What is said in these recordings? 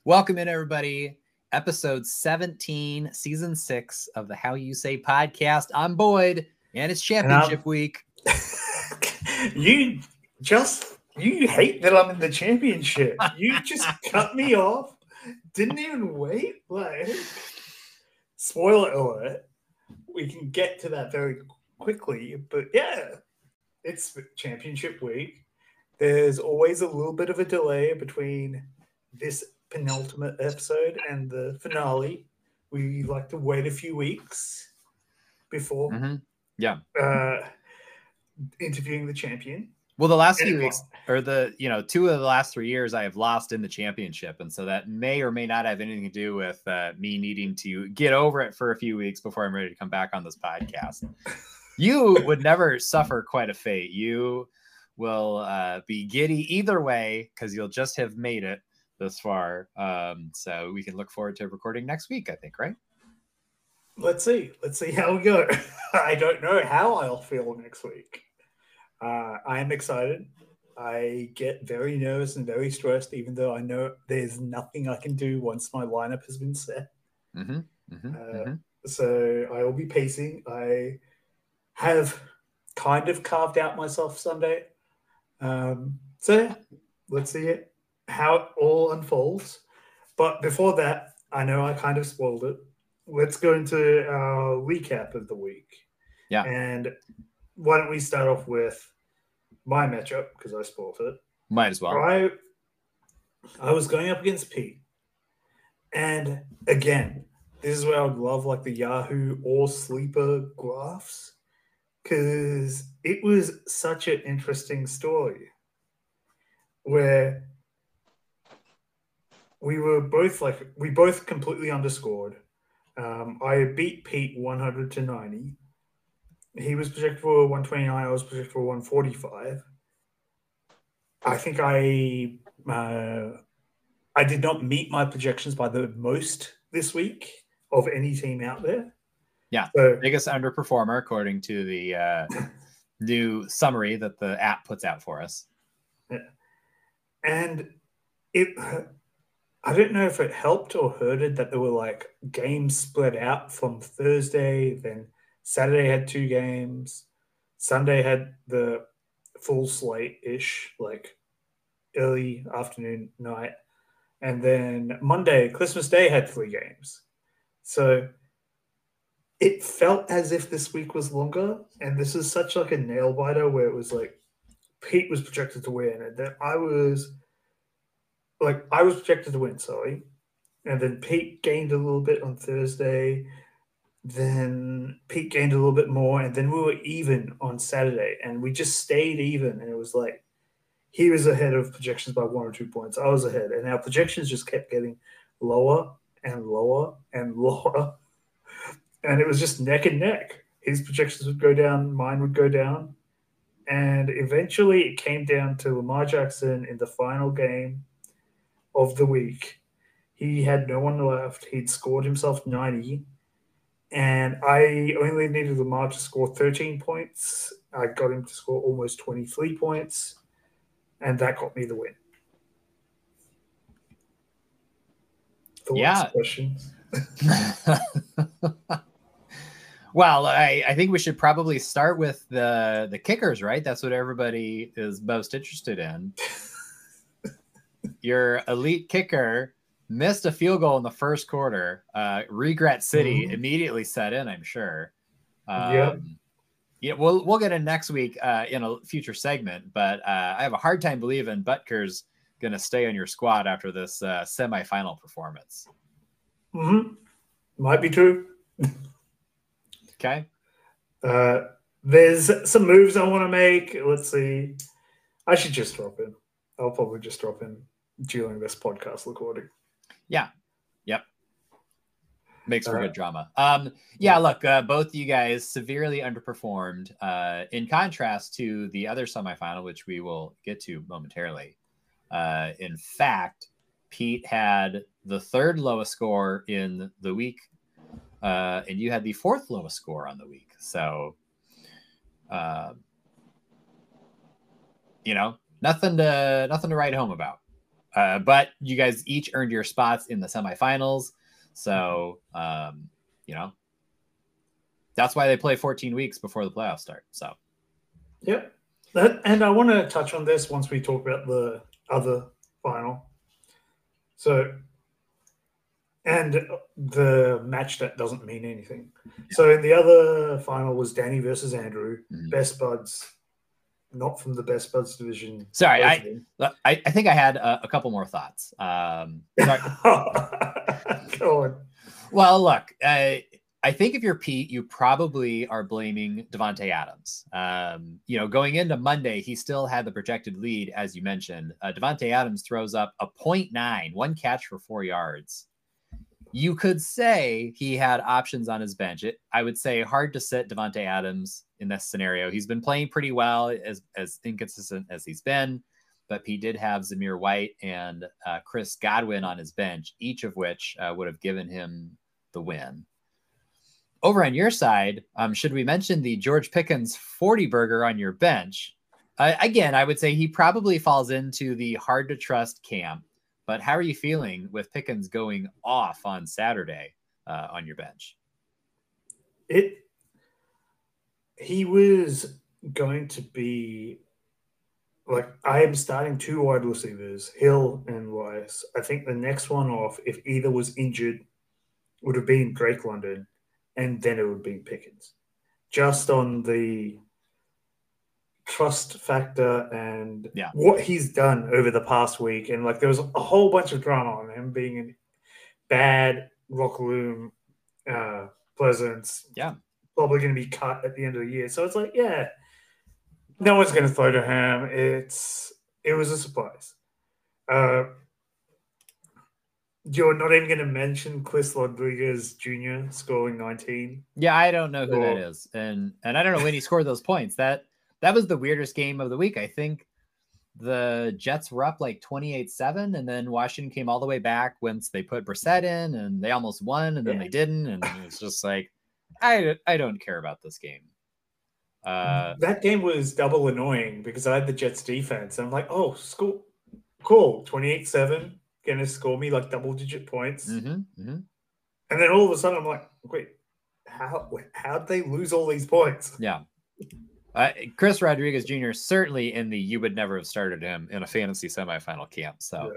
Welcome in, everybody. Episode 17, Season 6 of the How You Say podcast. I'm Boyd, and it's championship week. You hate that I'm in the championship. You just cut me off. Didn't even wait. Like, spoiler alert. We can get to that very quickly, but yeah, it's championship week. There's always a little bit of a delay between this penultimate episode and the finale. We like to wait a few weeks before interviewing the champion. Well, the last few weeks, or 2 of the last 3 years, I have lost in the championship, and so that may or may not have anything to do with me needing to get over it for a few weeks before I'm ready to come back on this podcast. You would never suffer quite a fate. You will be giddy either way because you'll just have made it this far. So we can look forward to recording next week, I think, right? Let's see how we go. I don't know how I'll feel next week. I am excited. I get very nervous and very stressed, even though I know there's nothing I can do once my lineup has been set. So I will be pacing. I have kind of carved out myself Sunday. So yeah, let's see how it all unfolds. But before that, I know I kind of spoiled it. Let's go into our recap of the week. Yeah. And why don't we start off with my matchup, because I spoiled it. Might as well. I was going up against Pete. And again, this is where I would love like the Yahoo or Sleeper graphs, because it was such an interesting story where we both completely underscored. I beat Pete 100-90. He was projected for 129. I was projected for 145. I think I did not meet my projections by the most this week of any team out there. Yeah, so, biggest underperformer according to the new summary that the app puts out for us. Yeah. And I don't know if it helped or hurted that there were like games spread out from Thursday, then Saturday had 2 games. Sunday had the full slate-ish, like early afternoon, night. And then Monday, Christmas Day, had 3 games. So it felt as if this week was longer. And this is such like a nail-biter where it was like Pete was projected to win. And then I was projected to win, sorry. And then Pete gained a little bit on Thursday. Then Pete gained a little bit more, and then we were even on Saturday, and we just stayed even. And it was like he was ahead of projections by 1 or 2 points. I was ahead, and our projections just kept getting lower and lower and lower, and it was just neck and neck. His projections would go down, mine would go down, and eventually it came down to Lamar Jackson in the final game of the week. He had no one left. He'd scored himself 90. And I only needed Lamar to score 13 points. I got him to score almost 23 points. And that got me the win. Thoughts, questions? Well, I think we should probably start with the kickers, right? That's what everybody is most interested in. Your elite kicker missed a field goal in the first quarter. Regret City immediately set in, I'm sure. Yeah, we'll get in next week in a future segment, but I have a hard time believing Butker's going to stay on your squad after this semifinal performance. Might be true. Okay. There's some moves I want to make. Let's see. I should just drop in. I'll probably just drop in during this podcast recording. Yeah. Yep. Makes for good drama. Look, both you guys severely underperformed in contrast to the other semifinal, which we will get to momentarily. In fact, Pete had the 3rd lowest score in the week, and you had the 4th lowest score on the week. So, nothing to write home about. But you guys each earned your spots in the semifinals. So, that's why they play 14 weeks before the playoffs start. So, yep. And I want to touch on this once we talk about the other final. So, and the match that doesn't mean anything. Yeah. So, in the other final was Danny versus Andrew, best buds, not from the best buds division. Sorry, I think I had a couple more thoughts. Sorry. Go on. Well, look, I think if you're Pete, you probably are blaming Davante Adams. Going into Monday, he still had the projected lead, as you mentioned. Davante Adams throws up a 0.9, one catch for 4 yards. You could say he had options on his bench. I would say hard to sit Davante Adams in this scenario. He's been playing pretty well, as inconsistent as he's been, but he did have Zamir White and Chris Godwin on his bench, each of which would have given him the win. Over on your side, should we mention the George Pickens 40 burger on your bench? Again, I would say he probably falls into the hard to trust camp. But how are you feeling with Pickens going off on Saturday on your bench? He was going to be like, I am starting 2 wide receivers, Hill and Rice. I think the next one off, if either was injured, would have been Drake London, and then it would be Pickens. Just on the trust factor and what he's done over the past week. And like, there was a whole bunch of drama on him being in bad locker room presence. Yeah. Probably going to be cut at the end of the year. So it's like, no one's going to throw to him. It was a surprise. You're not even going to mention Chris Rodriguez Jr. scoring 19. Yeah, I don't know who that is. And I don't know when he scored those points. That was the weirdest game of the week. I think the Jets were up like 28-7, and then Washington came all the way back once they put Brissett in, and they almost won, and then they didn't. And it was just like, I don't care about this game. That game was double annoying because I had the Jets defense. And I'm like, oh, cool. 28-7, going to score me like double-digit points. And then all of a sudden I'm like, wait, how'd they lose all these points? Yeah. Chris Rodriguez Jr. certainly you would never have started him in a fantasy semifinal camp. So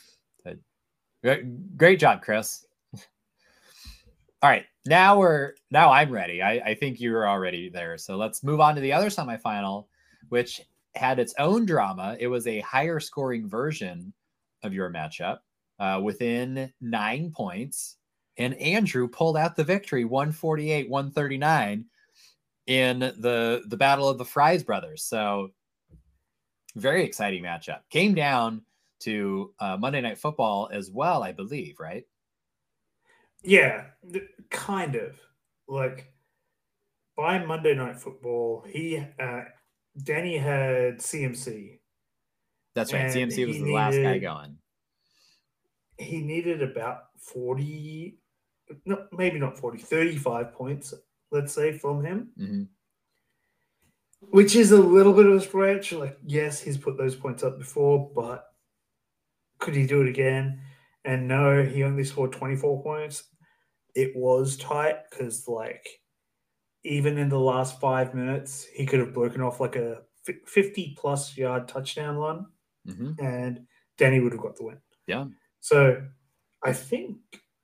great job, Chris. All right. Now I'm ready. I think you were already there. So let's move on to the other semifinal, which had its own drama. It was a higher scoring version of your matchup within 9 points. And Andrew pulled out the victory, 148-139. In the battle of the Fries brothers. So very exciting matchup. Came down to Monday Night Football as well, I believe, right? Yeah, kind of. Like, by Monday Night Football, Danny had CMC. That's right. CMC was the last guy going. He needed about 40, no, maybe not 40, 35 points, let's say, from him, which is a little bit of a stretch. Like, yes, he's put those points up before, but could he do it again? And no, he only scored 24 points. It was tight because, like, even in the last 5 minutes, he could have broken off like a 50-plus yard touchdown run, and Danny would have got the win. Yeah. So I think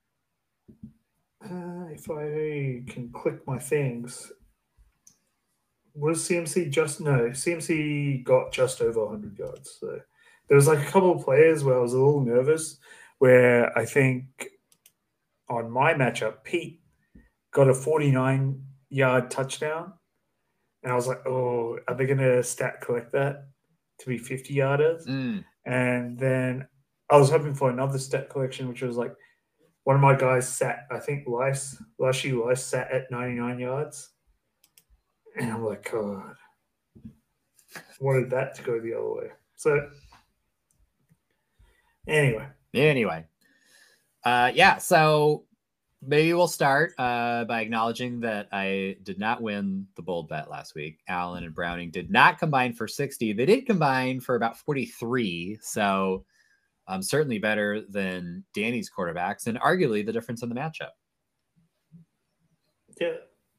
if I can click my things, was CMC CMC got just over 100 yards. So there was like a couple of players where I was a little nervous, where I think on my matchup, Pete got a 49-yard touchdown. And I was like, oh, are they going to stat collect that to be 50-yarders? And then I was hoping for another stat collection, which was like, one of my guys sat, I think Lashy Lice sat at 99 yards. And I'm like, God, wanted that to go the other way. So, anyway. So maybe we'll start by acknowledging that I did not win the bold bet last week. Allen and Browning did not combine for 60. They did combine for about 43. So certainly better than Danny's quarterbacks, and arguably the difference in the matchup. Yeah.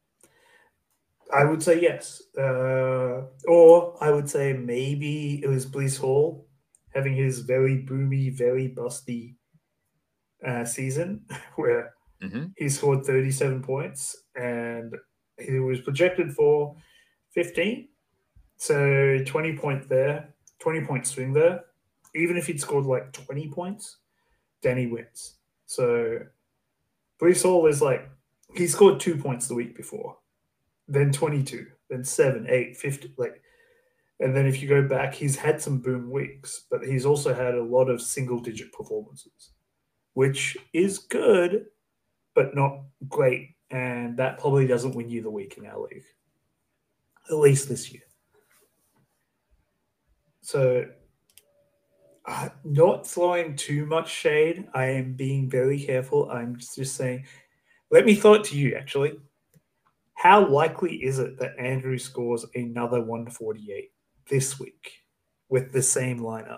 I would say yes. Or I would say maybe it was Breece Hall having his very boomy, very busty season where he scored 37 points and he was projected for 15. So 20 point there, 20-point swing there. Even if he'd scored like 20 points, then he wins. So Breece Hall is like, he scored 2 points the week before, then 22, then 7, 8, 50. Like, and then if you go back, he's had some boom weeks, but he's also had a lot of single digit performances, which is good, but not great. And that probably doesn't win you the week in our league, at least this year. So, not throwing too much shade. I am being very careful. I'm just saying, let me throw it to you, actually. How likely is it that Andrew scores another 148 this week with the same lineup?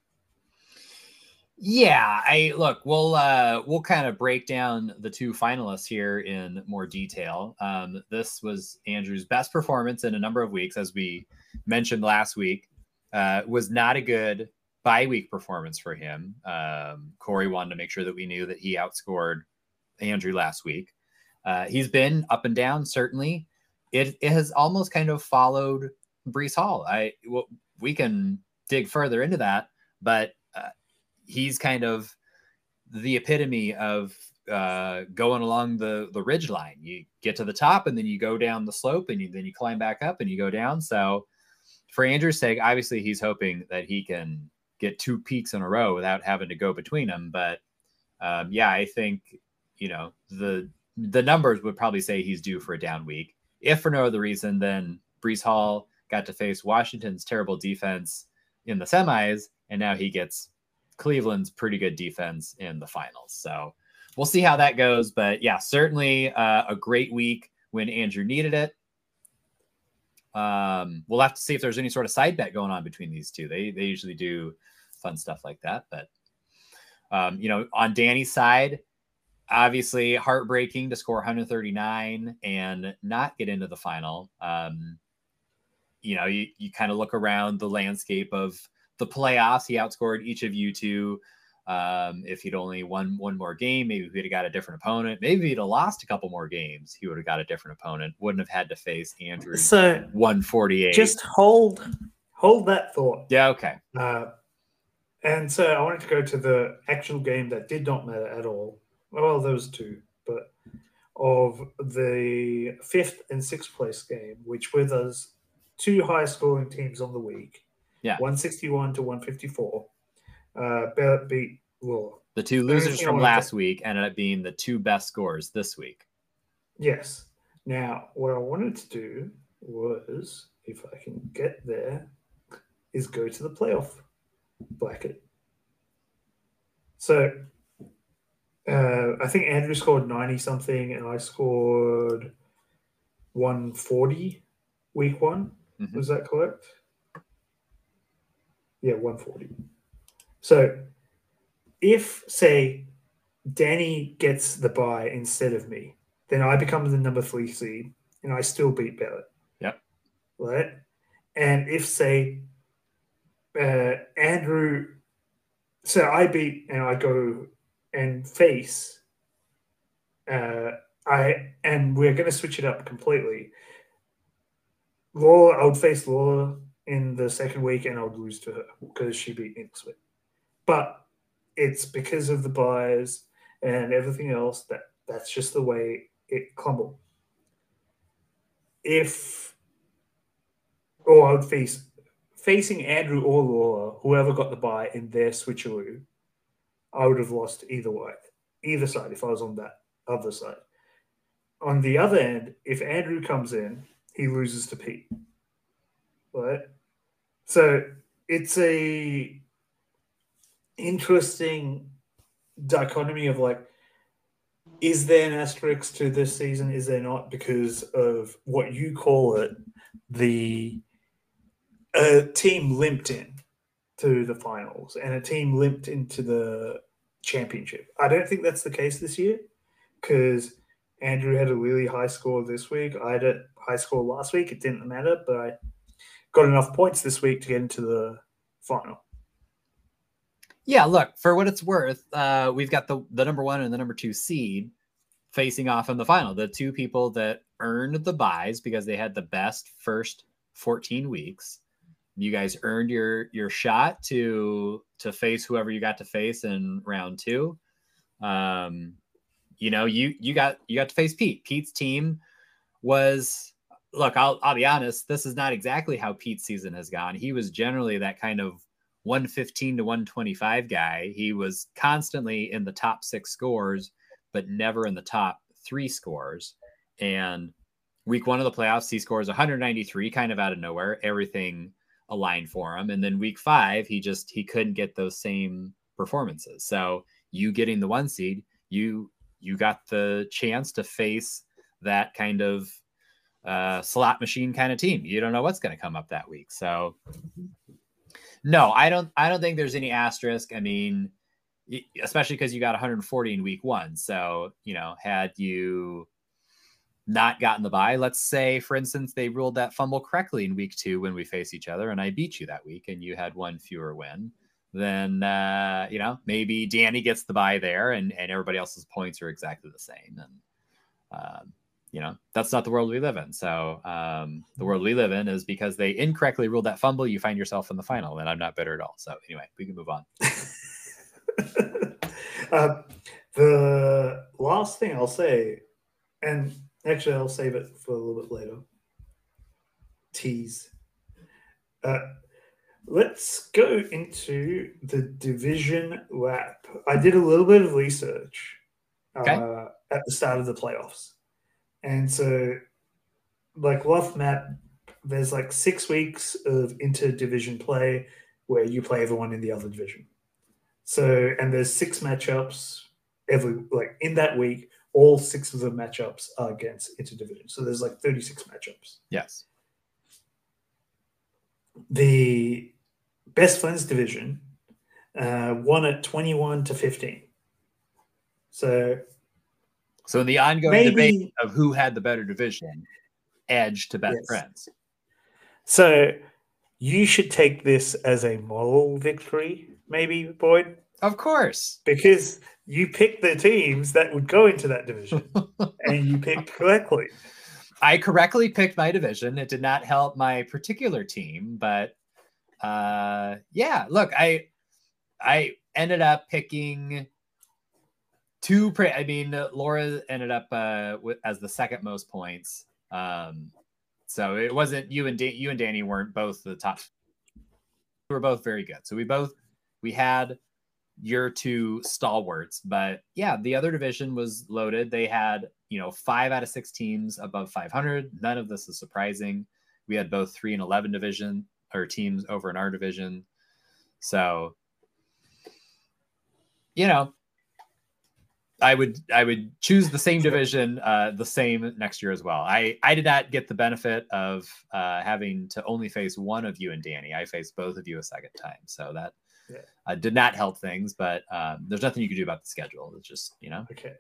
Yeah, we'll kind of break down the two finalists here in more detail. This was Andrew's best performance in a number of weeks, as we mentioned last week. Was not a good bye-week performance for him. Corey wanted to make sure that we knew that he outscored Andrew last week. He's been up and down, certainly. It has almost kind of followed Breece Hall. We can dig further into that, but he's kind of the epitome of going along the ridge line. You get to the top and then you go down the slope and then you climb back up and you go down. So for Andrew's sake, obviously he's hoping that he can get 2 peaks in a row without having to go between them. But I think, the numbers would probably say he's due for a down week. If for no other reason, then Breece Hall got to face Washington's terrible defense in the semis, and now he gets Cleveland's pretty good defense in the finals. So we'll see how that goes. But yeah, certainly a great week when Andrew needed it. We'll have to see if there's any sort of side bet going on between these two. They usually do fun stuff like that. But, on Danny's side, obviously heartbreaking to score 139 and not get into the final. You kind of look around the landscape of the playoffs. He outscored each of you two. If he'd only won one more game, maybe he'd have got a different opponent. Maybe he'd have lost a couple more games, he would have got a different opponent. Wouldn't have had to face Andrew. So 148. Just hold that thought. Yeah. Okay. And so I wanted to go to the actual game that did not matter at all. Well, there was 2, but of the 5th and 6th place game, which were those 2 highest scoring teams on the week. Yeah. 161 to 154. Barrett beat Law. The 2 losers from last week ended up being the 2 best scores this week. Yes. Now, what I wanted to do was, if I can get there, is go to the playoff bracket. So, I think Andrew scored 90-something, and I scored 140 week 1. Mm-hmm. Was that correct? Yeah, 140. So if, say, Danny gets the bye instead of me, then I become the number 3 seed, and I still beat Barrett. Yep. Right? And if, say, Andrew... So I beat, and I go and face... and we're going to switch it up completely. I would face Laura in the second week, and I would lose to her because she beat me this week. But it's because of the buys and everything else that's just the way it crumbled. I would facing Andrew or Laura, whoever got the buy in their switcheroo, I would have lost either side if I was on that other side. On the other end, if Andrew comes in, he loses to Pete. Right? So it's a interesting dichotomy of is there an asterisk to this season? Is there not? Because of what you call it, the team limped in to the finals and a team limped into the championship. I don't think that's the case this year because Andrew had a really high score this week. I had a high score last week. It didn't matter, but I got enough points this week to get into the final. Yeah, look, for what it's worth, we've got the number 1 and the number 2 seed facing off in the final. The two people that earned the buys because they had the best first 14 weeks. You guys earned your shot to face whoever you got to face in round 2. You know, you got to face Pete. Pete's team was, look, I'll be honest, this is not exactly how Pete's season has gone. He was generally that kind of 115 to 125 guy. He was constantly in the top 6 scores, but never in the top 3 scores. And week 1 of the playoffs, he scores 193 kind of out of nowhere. Everything aligned for him. And then week 5, he couldn't get those same performances. So you getting the 1 seed, you got the chance to face that kind of slot machine kind of team. You don't know what's going to come up that week. So no, I don't think there's any asterisk. I mean, especially because you got 140 in week 1. So, you know, had you not gotten the bye, let's say, for instance, they ruled that fumble correctly in week 2 when we face each other and I beat you that week and you had 1 fewer win, then, you know, maybe Danny gets the bye there and everybody else's points are exactly the same. And, you know, that's not the world we live in. So the world we live in is because they incorrectly ruled that fumble, you find yourself in the final, and I'm not bitter at all. So anyway, we can move on. The last thing I'll say, and actually I'll save it for a little bit later. Tease. Let's go into the division wrap. I did a little bit of research at the start of the playoffs. And so, like rough map, there's like 6 weeks of inter-division play where you play everyone in the other division. So, and there's 6 matchups in that week. All 6 of the matchups are against inter-division. So there's like 36 matchups. Yes. The best friends division won at 21-15. So in the ongoing debate of who had the better division, edge to best friends. So you should take this as a moral victory, maybe, Boyd? Of course. Because you picked the teams that would go into that division and you picked correctly. I correctly picked my division. It did not help my particular team, but yeah, look, I ended up picking 2. I mean, Laura ended up as the second most points. So it wasn't you and Danny weren't both the top. We were both very good. So we had your 2 stalwarts, but yeah, the other division was loaded. They had, 5 out of 6 teams above 500. None of this is surprising. We had both 3 and 11 division or teams over in our division. So, I would choose the same division, the same next year as well. I did not get the benefit of having to only face one of you and Danny. I faced both of you a second time, so that did not help things. But there's nothing you can do about the schedule. It's just Okay.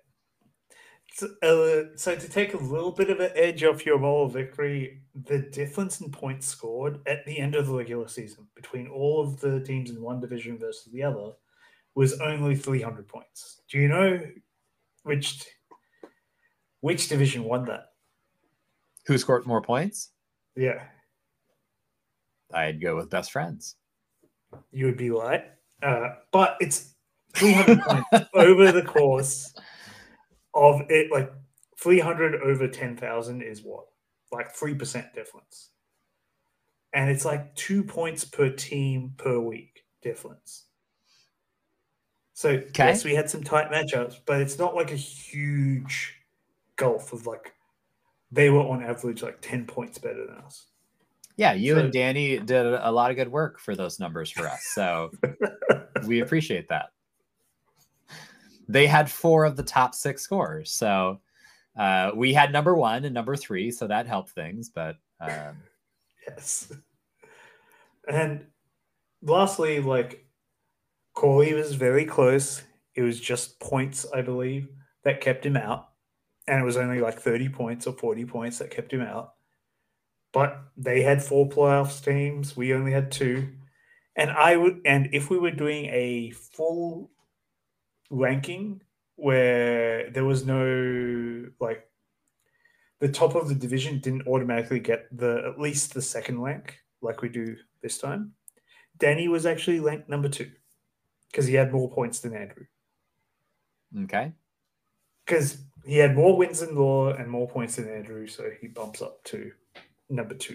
So to take a little bit of an edge off your moral victory, the difference in points scored at the end of the regular season between all of the teams in one division versus the other was only 300 points. Do you know which division won that? Who scored more points? Yeah. I'd go with best friends. You would be right. But it's 300 points over the course of it. Like 300 over 10,000 is what? Like 3% difference. And it's like 2 points per team per week difference. So, yes, we had some tight matchups, but it's not like a huge gulf of like they were on average like 10 points better than us. Yeah, you and Danny did a lot of good work for those numbers for us. So we appreciate that. They had 4 of the top 6 scores. So we had number 1 and number 3. So that helped things. But yes. And lastly, like Corey was very close. It was just points, I believe, that kept him out. And it was only like 30 points or 40 points that kept him out. But they had 4 playoffs teams. We only had 2. And if we were doing a full ranking where there was no like the top of the division didn't automatically get the at least the second rank like we do this time. Danny was actually ranked number 2 because he had more points than Andrew. Okay. Because he had more wins than Law and more points than Andrew, so he bumps up to number 2.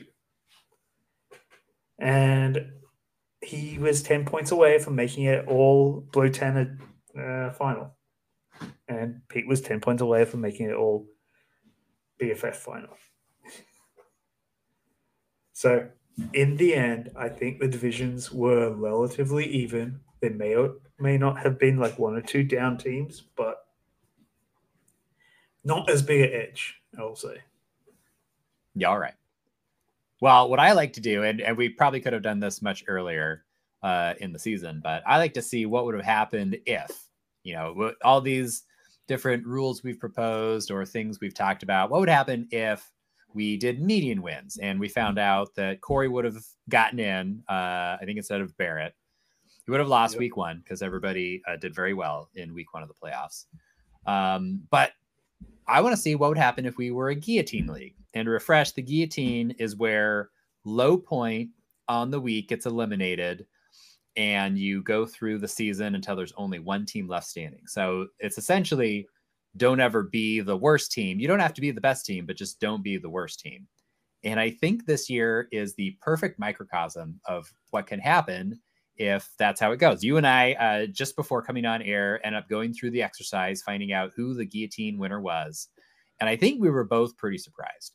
And he was 10 points away from making it all Blue Tanner final. And Pete was 10 points away from making it all BFF final. So, in the end, I think the divisions were relatively even. There may or may not have been like 1 or 2 down teams, but not as big an edge, I will say. Yeah, all right. Well, what I like to do, and we probably could have done this much earlier in the season, but I like to see what would have happened if, all these different rules we've proposed or things we've talked about, what would happen if we did median wins and we found out that Corey would have gotten in, I think instead of Barrett. He would have lost week 1 because everybody did very well in week 1 of the playoffs. But I want to see what would happen if we were a guillotine league. And refresh, the guillotine is where low point on the week gets eliminated and you go through the season until there's only one team left standing. So it's essentially don't ever be the worst team. You don't have to be the best team, but just don't be the worst team. And I think this year is the perfect microcosm of what can happen if that's how it goes. You and I, just before coming on air, end up going through the exercise, finding out who the guillotine winner was. And I think we were both pretty surprised.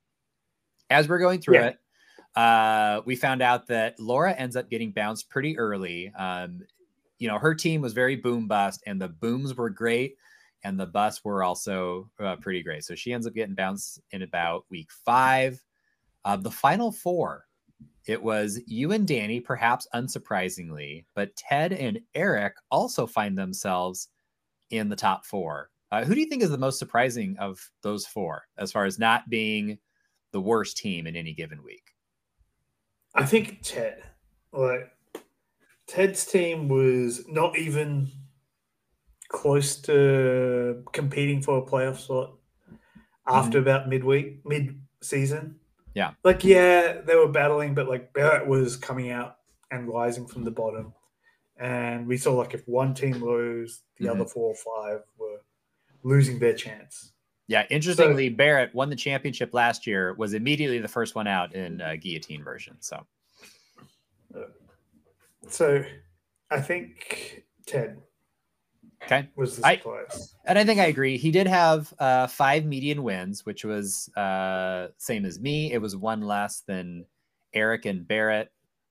As we're going through it, we found out that Laura ends up getting bounced pretty early. Her team was very boom bust, and the booms were great, and the busts were also pretty great. So she ends up getting bounced in about week 5. The final 4, it was you and Danny, perhaps unsurprisingly, but Ted and Eric also find themselves in the top 4. Who do you think is the most surprising of those 4 as far as not being the worst team in any given week? I think Ted. Like, Ted's team was not even close to competing for a playoff slot after about mid-season. Yeah. They were battling, but like Barrett was coming out and rising from the bottom. And we saw if one team lose, the other 4 or 5 were losing their chance. Yeah, interestingly, Barrett won the championship last year, was immediately the first one out in guillotine version. So I think Ted was the surprise. And I think I agree. He did have 5 median wins, which was same as me. It was 1 less than Eric and Barrett.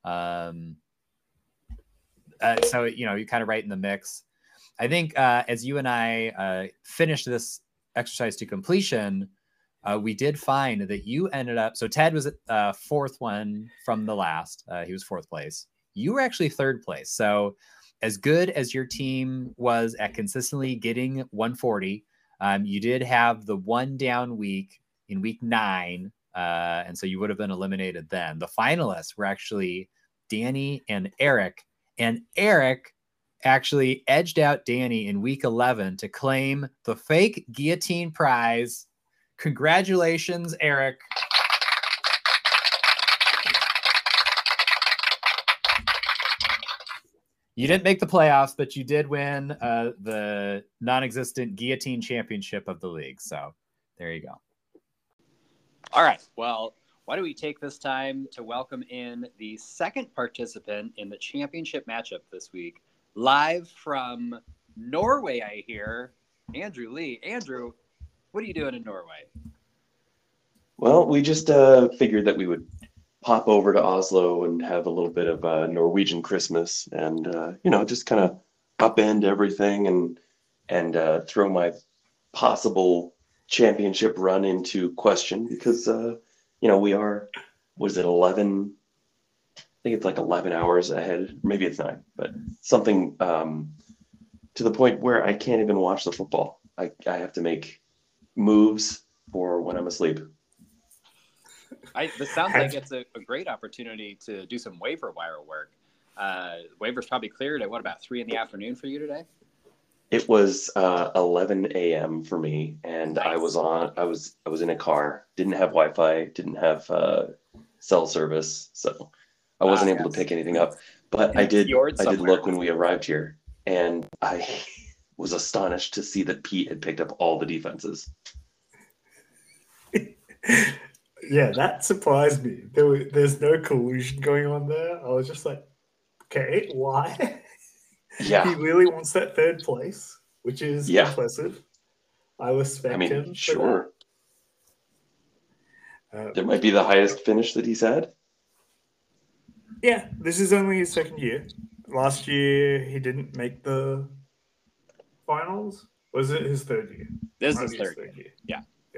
So, you're kind of right in the mix. I think as you and I finished this exercise to completion, we did find that you ended up, so Ted was 4th one from the last. He was 4th place. You were actually 3rd place. So as good as your team was at consistently getting 140, you did have the 1 down week in week 9. And so you would have been eliminated then. The finalists were actually Danny and Eric. And Eric actually edged out Danny in week 11 to claim the fake guillotine prize. Congratulations, Eric. You didn't make the playoffs, but you did win the non-existent guillotine championship of the league. So there you go. All right. Well, why don't we take this time to welcome in the second participant in the championship matchup this week, live from Norway, I hear, Andrew Lee. Andrew, what are you doing in Norway? Well, we just figured that we would pop over to Oslo and have a little bit of a Norwegian Christmas and, just kind of upend everything and throw my possible championship run into question because, we are, 11 think it's like 11 hours ahead. Maybe it's 9, but something to the point where I can't even watch the football. I have to make moves for when I'm asleep. This sounds like it's a great opportunity to do some waiver wire work. Waivers probably cleared at about 3 in the afternoon for you today? It was 11 a.m. for me, and Nice. I was in a car, didn't have Wi-Fi, didn't have cell service, so I wasn't able to pick anything up. But I did look when we arrived here, and I was astonished to see that Pete had picked up all the defenses. Yeah, that surprised me. There's no collusion going on there. I was just like, okay, why? Yeah. He really wants that third place, which is impressive. I respect him. For sure. that. There might be the highest finish that he's had. Yeah, this is only his second year. Last year, he didn't make the finals. Was it his third year? This is his third year. Yeah.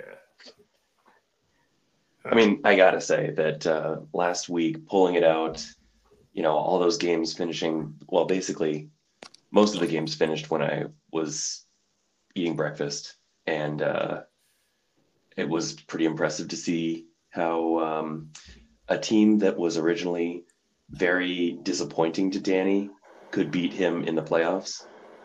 I mean, I gotta say that last week, pulling it out, all those games finishing, well, basically, most of the games finished when I was eating breakfast, and it was pretty impressive to see how a team that was originally very disappointing to Danny could beat him in the playoffs.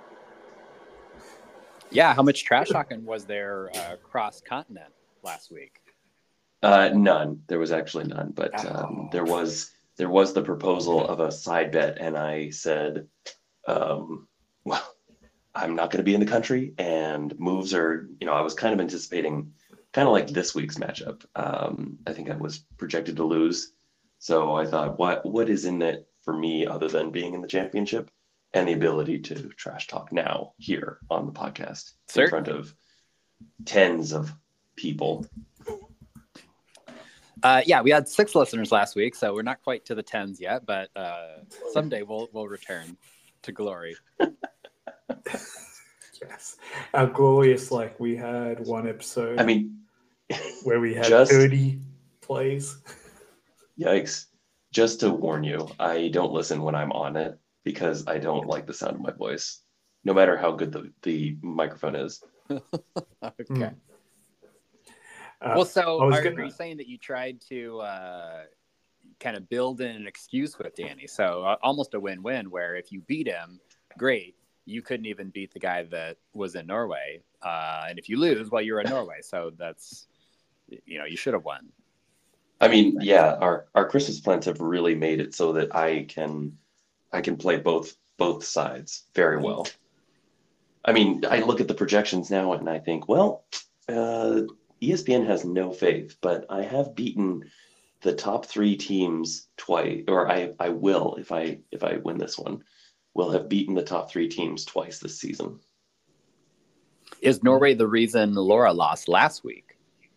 Yeah, how much trash talking was there cross-continent last week? None. There was actually none, but there was the proposal of a side bet, and I said, well, I'm not going to be in the country, and moves are, I was kind of anticipating kind of like this week's matchup. I think I was projected to lose, so I thought, what is in it for me other than being in the championship and the ability to trash talk now here on the podcast in front of tens of people. Yeah, we had 6 listeners last week, so we're not quite to the 10s yet, but someday we'll return to glory. Yes. How glorious, we had one episode. I mean, where we had 30 plays. Yikes. Just to warn you, I don't listen when I'm on it because I don't like the sound of my voice, no matter how good the microphone is. Okay. Well, so are you saying that you tried to kind of build in an excuse with Danny? So almost a win-win where if you beat him, great. You couldn't even beat the guy that was in Norway. And if you lose, well, you're in Norway. So that's, you should have won. I mean, yeah, our Christmas plans have really made it so that I can play both sides very well. I mean, I look at the projections now and I think, well, ESPN has no faith, but I have beaten the top 3 teams twice, or I will if I win this one. Will have beaten the top 3 teams twice this season. Is Norway the reason Laura lost last week?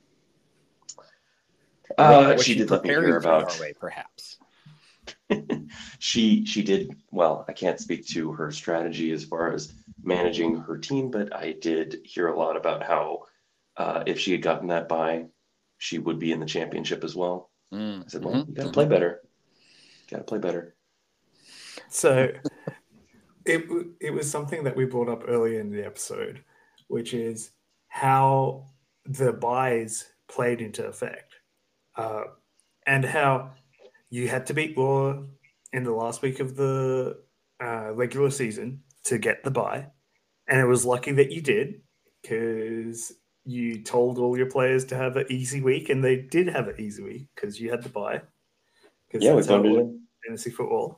She did let me hear about Norway, perhaps. She did. Well, I can't speak to her strategy as far as managing her team, but I did hear a lot about how if she had gotten that bye, she would be in the championship as well. I said, well, you got to play better. Got to play better. So it was something that we brought up earlier in the episode, which is how the buys played into effect, and how you had to beat Laura in the last week of the regular season to get the bye, and it was lucky that you did because you told all your players to have an easy week, and they did have an easy week because you had the bye. Yeah, we found it in fantasy football.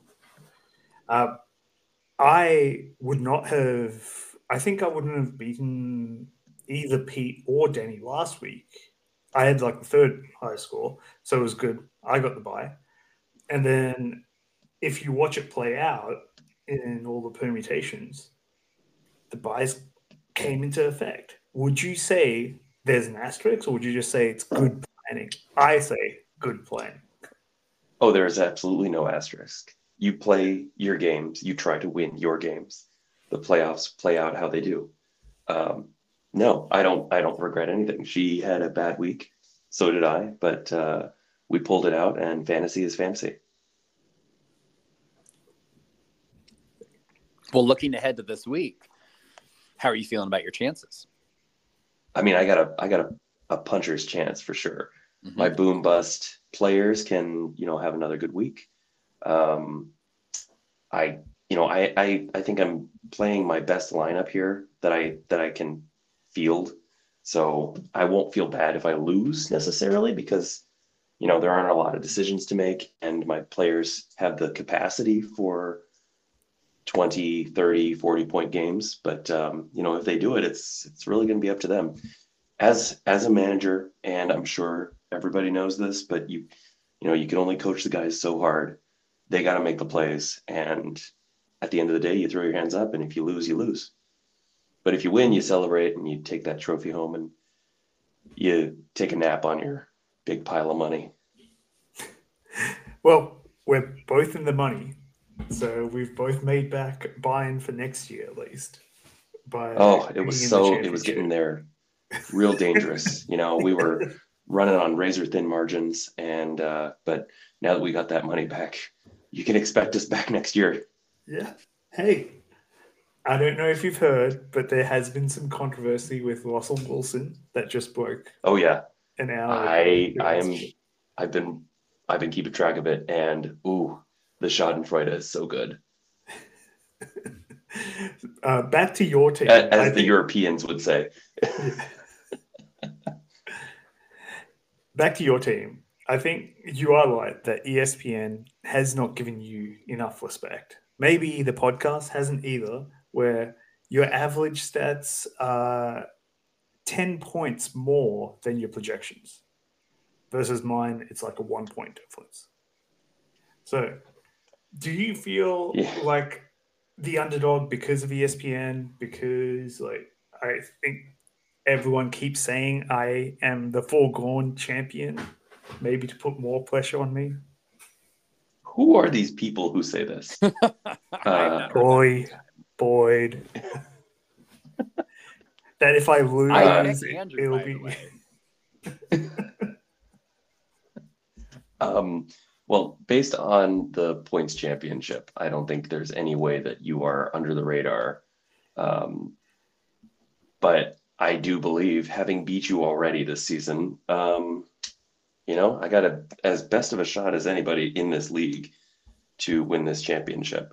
I think I wouldn't have beaten either Pete or Danny last week. I had the 3rd highest score, so it was good. I got the bye. And then if you watch it play out in all the permutations, the buys came into effect. Would you say there's an asterisk, or would you just say it's good planning? I say good planning. Oh, there is absolutely no asterisk. You play your games. You try to win your games. The playoffs play out how they do. No, I don't regret anything. She had a bad week. So did I. But we pulled it out, and fantasy is fantasy. Well, looking ahead to this week, how are you feeling about your chances? I mean, I got a puncher's chance for sure. Mm-hmm. My boom bust players can, have another good week. I think I'm playing my best lineup here that I can field. So I won't feel bad if I lose necessarily because, there aren't a lot of decisions to make and my players have the capacity for 20, 30, 40 point games. But, if they do it, it's really going to be up to them. As a manager, and I'm sure everybody knows this, but you can only coach the guys so hard. They got to make the plays. And at the end of the day, you throw your hands up, and if you lose, you lose. But if you win, you celebrate and you take that trophy home and you take a nap on your big pile of money. Well, we're both in the money. So we've both made back buy-in for next year at least. It was getting there real dangerous. We were running on razor thin margins and but now that we got that money back, you can expect us back next year. Yeah. Hey, I don't know if you've heard, but there has been some controversy with Russell Wilson that just broke. Oh yeah. An hour. I've been keeping track of it, and the Schadenfreude is so good. Back to your team, as the Europeans would say. Back to your team. I think you are right that ESPN has not given you enough respect. Maybe the podcast hasn't either, where your average stats are 10 points more than your projections. Versus mine, it's like a 1 point difference. So, do you feel like the underdog because of ESPN? Because, I think everyone keeps saying I am the foregone champion, maybe to put more pressure on me. Who are these people who say this? Boyd. That if I lose, it'll be... Well, based on the points championship, I don't think there's any way that you are under the radar. But I do believe, having beat you already this season, I got as best of a shot as anybody in this league to win this championship.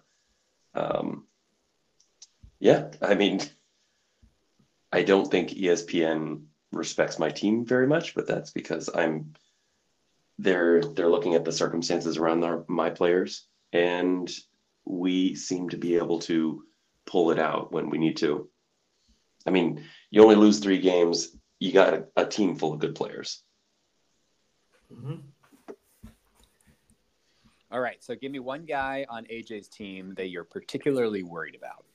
I don't think ESPN respects my team very much, but that's because they're looking at the circumstances around my players, and we seem to be able to pull it out when we need to. I mean, you only lose 3 games. You got a team full of good players. Mm-hmm. All right. So give me one guy on AJ's team that you're particularly worried about.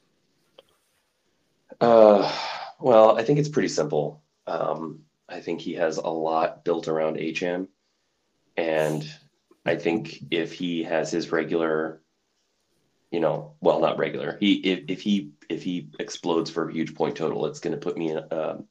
Well, I think it's pretty simple. I think he has a lot built around Achane. And I think if he has his regular, not regular, if he explodes for a huge point total, it's going to put me in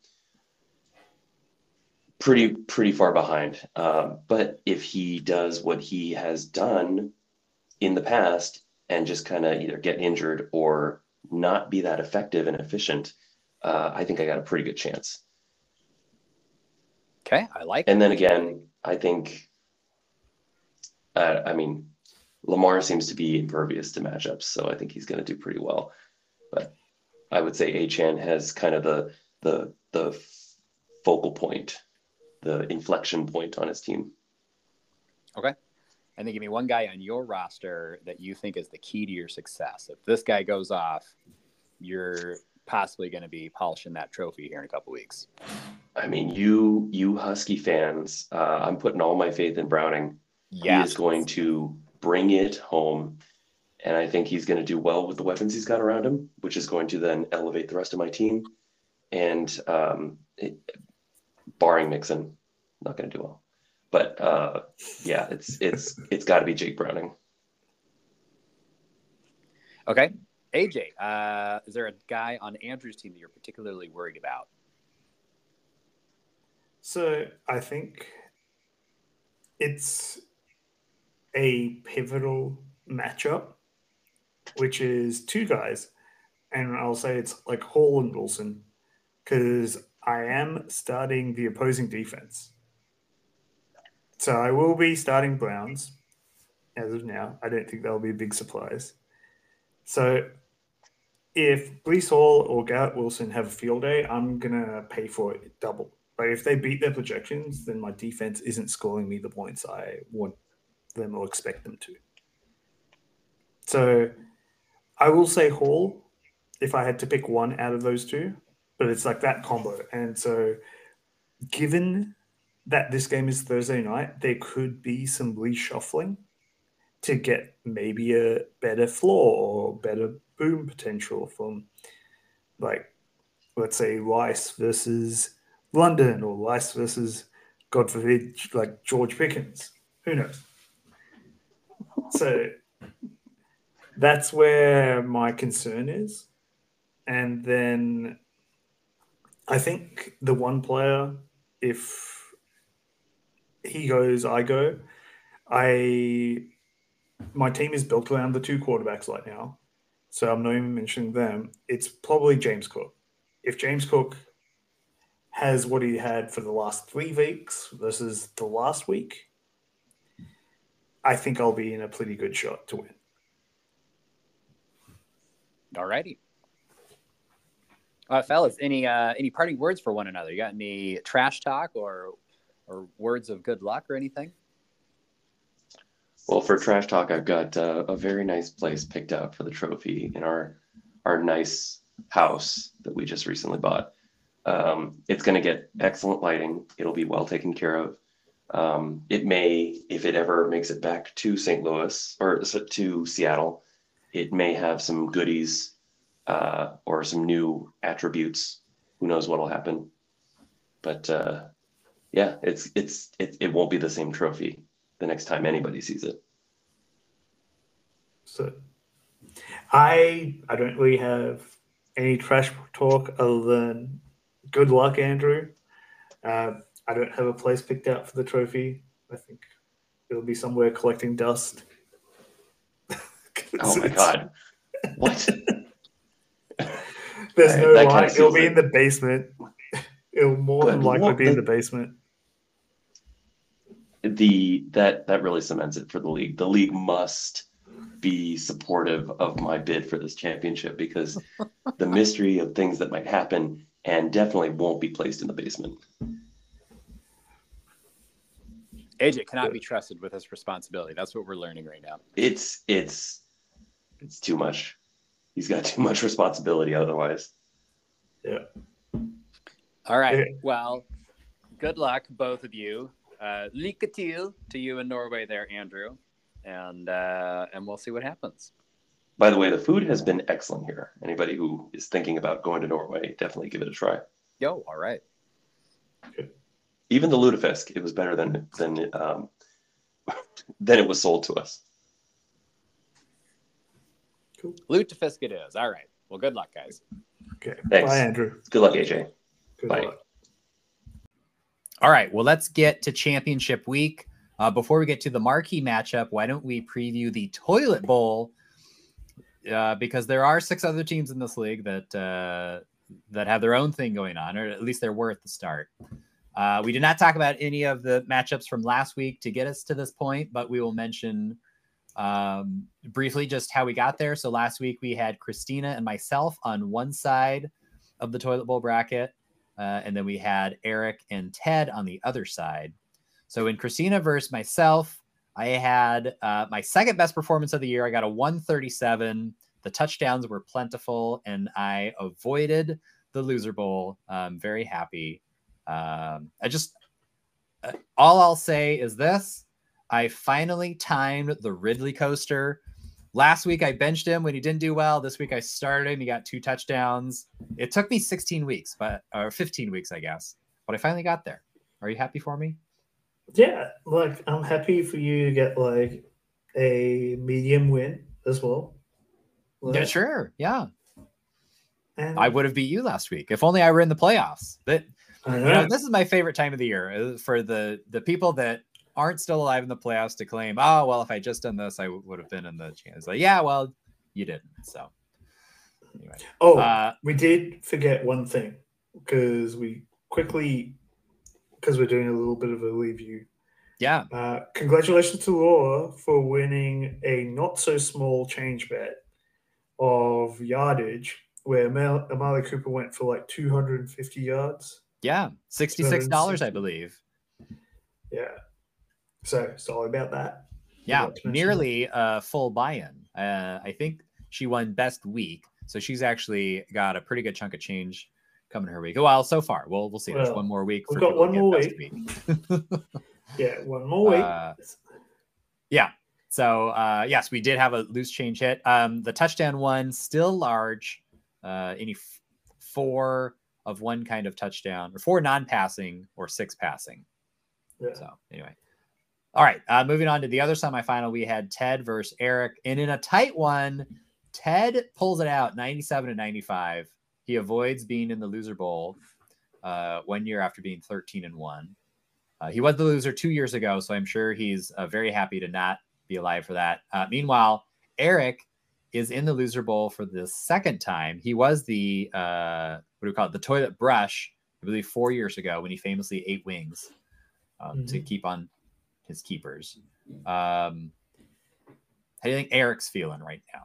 pretty far behind. But if he does what he has done in the past and just kind of either get injured or not be that effective and efficient, I think I got a pretty good chance. Okay, I like it. And then again, I think, Lamar seems to be impervious to matchups, so I think he's going to do pretty well. But I would say Achane has kind of the focal point, the inflection point on his team. Okay. And then give me one guy on your roster that you think is the key to your success. If this guy goes off, you're possibly going to be polishing that trophy here in a couple weeks. I mean, you Husky fans, I'm putting all my faith in Browning. Yes. He is going to bring it home, and I think he's going to do well with the weapons he's got around him, which is going to then elevate the rest of my team. And barring Mixon, not going to do well. But it's got to be Jake Browning. Okay. AJ, is there a guy on Andrew's team that you're particularly worried about? So I think it's a pivotal matchup which is two guys. And I'll say it's like Hall and Wilson, because I am starting the opposing defense. So I will be starting Browns as of now. I don't think that'll be a big surprise. So if Breece Hall or Garrett Wilson have a field day, I'm going to pay for it double. But if they beat their projections, then my defense isn't scoring me the points I want them or expect them to. So I will say Hall if I had to pick one out of those two, but it's like that combo. And so given that this game is Thursday night, there could be some reshuffling to get maybe a better floor or better boom potential from, like, let's say Rice versus London or Rice versus, God forbid, like George Pickens. Who knows? So that's where my concern is. And then I think the one player, if he goes, I go. My team is built around the two quarterbacks right now, so I'm not even mentioning them. It's probably James Cook. If James Cook has what he had for the last 3 weeks versus the last week, I think I'll be in a pretty good shot to win. All righty. Fellas, any parting words for one another? You got any trash talk or words of good luck or anything? Well, for trash talk, I've got a very nice place picked out for the trophy in our nice house that we just recently bought. It's going to get excellent lighting. It'll be well taken care of. It may, if it ever makes it back to St. Louis or to Seattle, it may have some goodies or some new attributes. Who knows what'll happen? But yeah, it won't be the same trophy the next time anybody sees it. So I don't really have any trash talk other than good luck, Andrew. I don't have a place picked out for the trophy. I think it'll be somewhere collecting dust. Oh my God. What? There's no light. It'll be in the basement. It'll more than likely be in the basement. That really cements it for the league. The league must be supportive of my bid for this championship, because the mystery of things that might happen and definitely won't be placed in the basement. AJ cannot be trusted with this responsibility. That's what we're learning right now. It's too much. He's got too much responsibility otherwise. Yeah. All right. Well, good luck, both of you. Lykke til to you in Norway there, Andrew. And we'll see what happens. By the way, the food has been excellent here. Anybody who is thinking about going to Norway, definitely give it a try. Yo, all right. Good. Even the lutefisk, it was better than it was sold to us. Cool. Lutefisk it is. All right. Well, good luck, guys. Okay. Thanks. Bye, Andrew. Good luck, AJ. Good Bye. luck. All right. Well, let's get to championship week. Before we get to the marquee matchup, why don't we preview the Toilet Bowl? Because there are 6 other teams in this league that have their own thing going on, or at least there were at the start. We did not talk about any of the matchups from last week to get us to this point, but we will mention briefly just how we got there. So last week we had Christina and myself on one side of the Toilet Bowl bracket, and then we had Eric and Ted on the other side. So in Christina versus myself, I had my second best performance of the year. I got a 137. The touchdowns were plentiful, and I avoided the loser bowl. I'm very happy. All I'll say is this. I finally timed the Ridley coaster. Last week I benched him when he didn't do well. This week I started him. He got 2 touchdowns. It took me 16 weeks, or 15 weeks, I guess. But I finally got there. Are you happy for me? Yeah, like I'm happy for you to get like a medium win as well. Like, yeah, sure. Yeah. and I would have beat you last week if only I were in the playoffs. But I you know. know, this is my favorite time of the year for the people that aren't still alive in the playoffs to claim, oh, well, if I just done this, I would have been in the chance. Like, yeah, well, you didn't. So anyway. We did forget one thing because we're doing a little bit of a review. Yeah. Congratulations to Laura for winning a not so small change bet of yardage where Amari Cooper went for like 250 yards. Yeah. $66, I believe. Yeah. So sorry about that. Yeah. Nearly a full buy-in. I think she won best week. So she's actually got a pretty good chunk of change coming her week. Well, so far. We'll see. There's one more week. We've got one more week. Yeah, one more week. Yeah. So, yes, we did have a loose change hit. The touchdown one, still large. Any 4 of one kind of touchdown, or 4 non-passing, or 6 passing. Yeah. So, anyway. All right. Moving on to the other semifinal, we had Ted versus Eric. And in a tight one, Ted pulls it out 97-95. He avoids being in the loser bowl 1 year after being 13-1. He was the loser 2 years ago, so I'm sure he's very happy to not be alive for that. Meanwhile, Eric is in the loser bowl for the second time. He was the what do we call it? The toilet brush, I believe 4 years ago when he famously ate wings to keep on his keepers. How do you think Eric's feeling right now?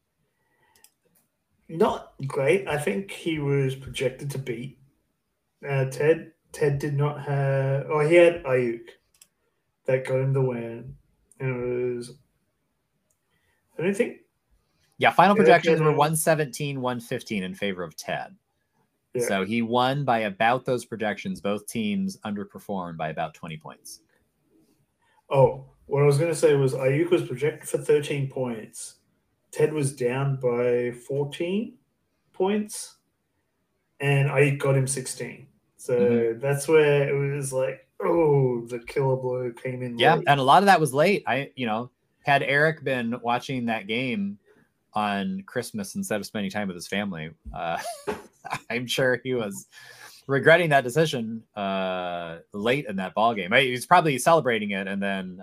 Not great. I think he was projected to beat Ted. Ted did not have... Oh, he had Ayuk. That got him the win. And it was... I don't think... Yeah, final projections were 117-115 in favor of Ted. Yeah. So he won by about those projections. Both teams underperformed by about 20 points. Oh, what I was going to say was Ayuk was projected for 13 points. Ted was down by 14 points. And Ayuk got him 16. So that's where it was like, oh, the killer blow came in. Yeah, late. And a lot of that was late. Had Eric been watching that game on Christmas instead of spending time with his family, I'm sure he was regretting that decision late in that ball game. He was probably celebrating it and then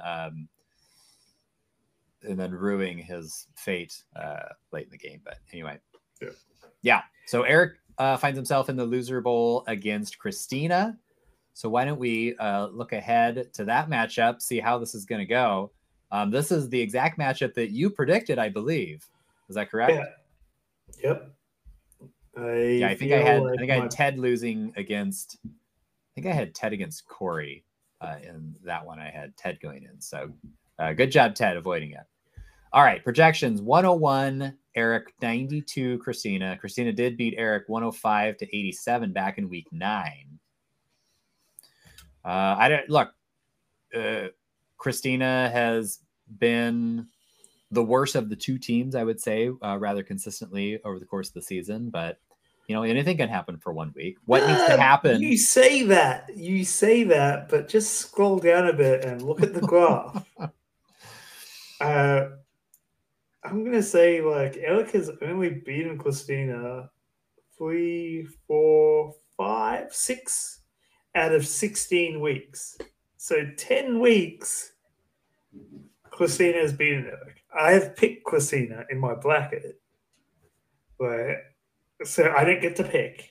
ruining his fate late in the game. But anyway, yeah. So Eric finds himself in the loser bowl against Christina. So why don't we look ahead to that matchup, see how this is going to go. This is the exact matchup that you predicted, I believe. Is that correct? Yeah. Yep. I think I had Ted losing against. I think I had Ted against Corey in that one. I had Ted going in. So good job, Ted, avoiding it. All right, projections: 101 Eric, 92 Christina. Christina did beat Eric 105-87 back in week 9. Christina has been the worst of the two teams, I would say, rather consistently over the course of the season. But anything can happen for 1 week. What needs to happen? You say that, but just scroll down a bit and look at the graph. I'm gonna say Eric has only beaten Christina 3, 4, 5, 6 out of 16 weeks. So 10 weeks, Christina has beaten Eric. I have picked Christina in my bracket, but so I didn't get to pick.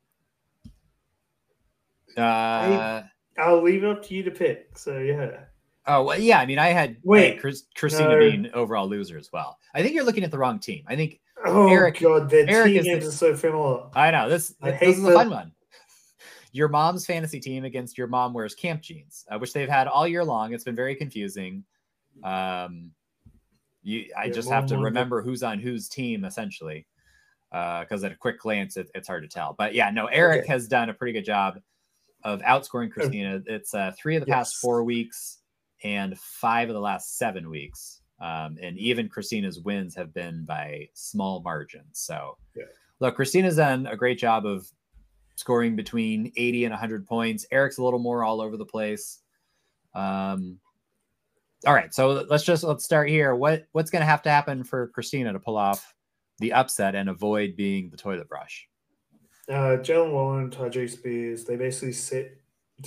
I'll leave it up to you to pick. So yeah. Oh well, yeah. I mean, I had Christina being overall loser as well. I think you're looking at the wrong team. I think Eric. God, their team is so similar. I know this is a fun one. Your mom's fantasy team against your mom wears camp jeans, which they've had all year long. It's been very confusing. I just have to remember who's on whose team essentially, because at a quick glance, it's hard to tell. But yeah, no, Eric has done a pretty good job of outscoring Christina. It's 3 of the past 4 weeks and 5 of the last 7 weeks. And even Christina's wins have been by small margins. So look, Christina's done a great job of scoring between 80 and 100 points. Eric's a little more all over the place. All right, so let's start here. What's going to have to happen for Christina to pull off the upset and avoid being the toilet brush? Jalen Warren and Tyjae Spears, they basically sit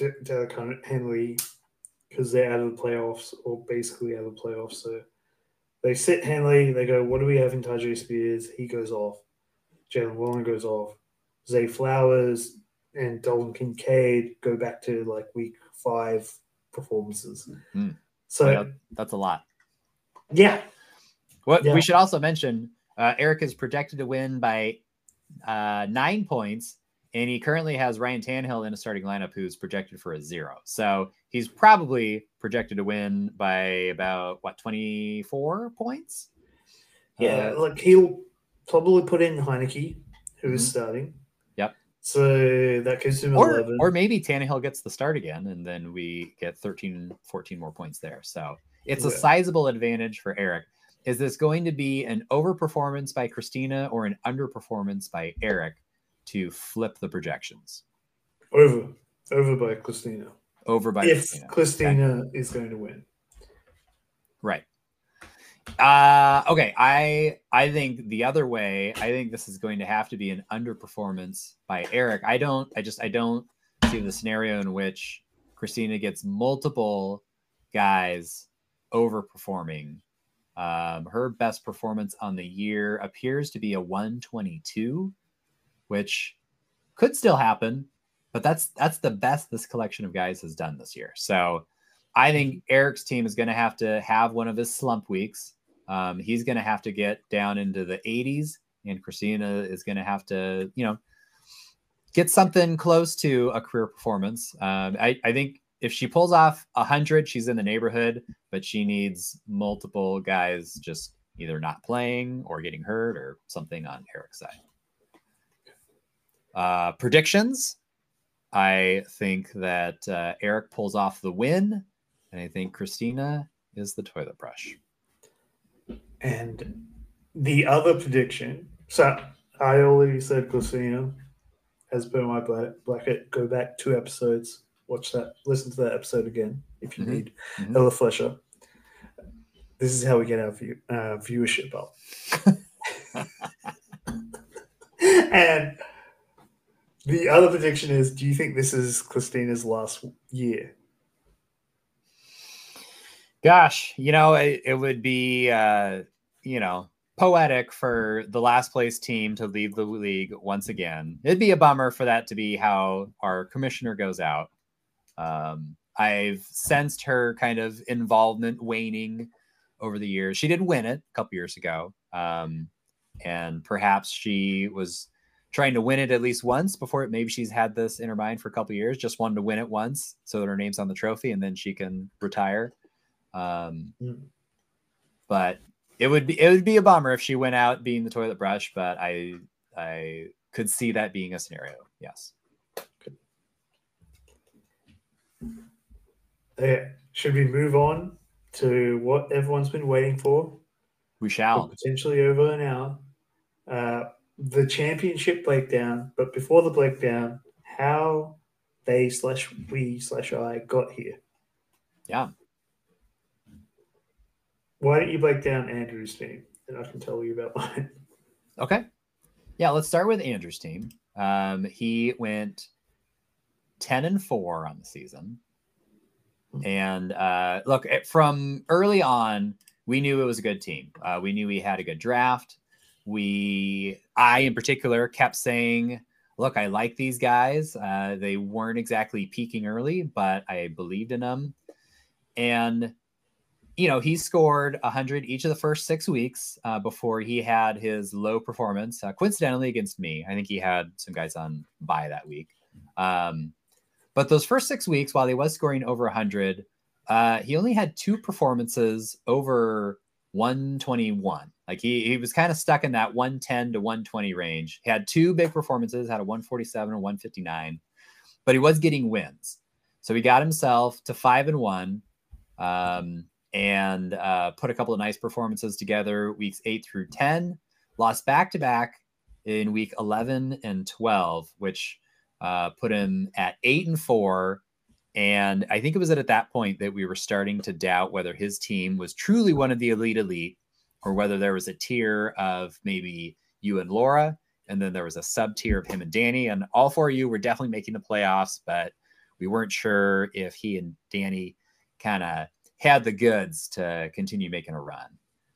Derrick Henry because they're out of the playoffs or basically out of the playoffs. So They sit Henley. They go, what do we have in Tyjae Spears? He goes off. Jalen Warren goes off. Zay Flowers and Dalton Kincaid go back to like week 5 performances. Mm. So that's a lot. Yeah. We should also mention Eric is projected to win by 9 points, and he currently has Ryan Tannehill in a starting lineup who's projected for a 0. So he's probably projected to win by about 24 points. Yeah, like he'll probably put in Heineke, who is starting. Yep. So that gives him 11. Or maybe Tannehill gets the start again, and then we get 13, 14 more points there. So it's a sizable advantage for Eric. Is this going to be an overperformance by Christina or an underperformance by Eric to flip the projections? Over by Christina. Over by Christina. If Christina is going to win. Right. Okay. I think the other way, I think this is going to have to be an underperformance by Eric. I don't see the scenario in which Christina gets multiple guys overperforming. Her best performance on the year appears to be a 122, which could still happen, but that's the best this collection of guys has done this year. So I think Eric's team is going to have one of his slump weeks. He's going to have to get down into the 80s, and Christina is going to have to, get something close to a career performance. I think if she pulls off 100, she's in the neighborhood, but she needs multiple guys just either not playing or getting hurt or something on Eric's side. Predictions. I think that Eric pulls off the win, and I think Christina is the toilet brush. And the other prediction, so I already said Christina, as per my bracket. Go back 2 episodes, watch that, listen to that episode again if you need a refresher. This is how we get our viewership up. And the other prediction is, do you think this is Christina's last year? Gosh, it would be, poetic for the last place team to leave the league once again. It'd be a bummer for that to be how our commissioner goes out. I've sensed her kind of involvement waning over the years. She did win it a couple years ago. And perhaps she was trying to win it at least once before it. Maybe she's had this in her mind for a couple years, just wanted to win it once so that her name's on the trophy and then she can retire. But it would be a bummer if she went out being the toilet brush, but I could see that being a scenario. Yes. Yeah. Should we move on to what everyone's been waiting for? We shall. Potentially over an hour. The championship breakdown, but before the breakdown, how they/we/I got here. Yeah. Why don't you break down Andrew's team, and I can tell you about mine. Okay. Yeah, let's start with Andrew's team. He went 10-4 on the season. And look, from early on, we knew it was a good team. We knew we had a good draft. I in particular kept saying, look, I like these guys. They weren't exactly peaking early, but I believed in them. And, he scored 100 each of the first 6 weeks before he had his low performance, coincidentally against me. I think he had some guys on bye that week. But those first 6 weeks, while he was scoring over 100, he only had 2 performances over 121. Like he was kind of stuck in that 110 to 120 range. He had 2 big performances, had a 147 and 159, but he was getting wins. So he got himself to 5-1 and put a couple of nice performances together weeks 8 through 10, lost back-to-back in week 11 and 12, which put him at 8-4. And I think it was at that point that we were starting to doubt whether his team was truly one of the elite, or whether there was a tier of maybe you and Laura, and then there was a sub tier of him and Danny. And all 4 of you were definitely making the playoffs, but we weren't sure if he and Danny kind of had the goods to continue making a run.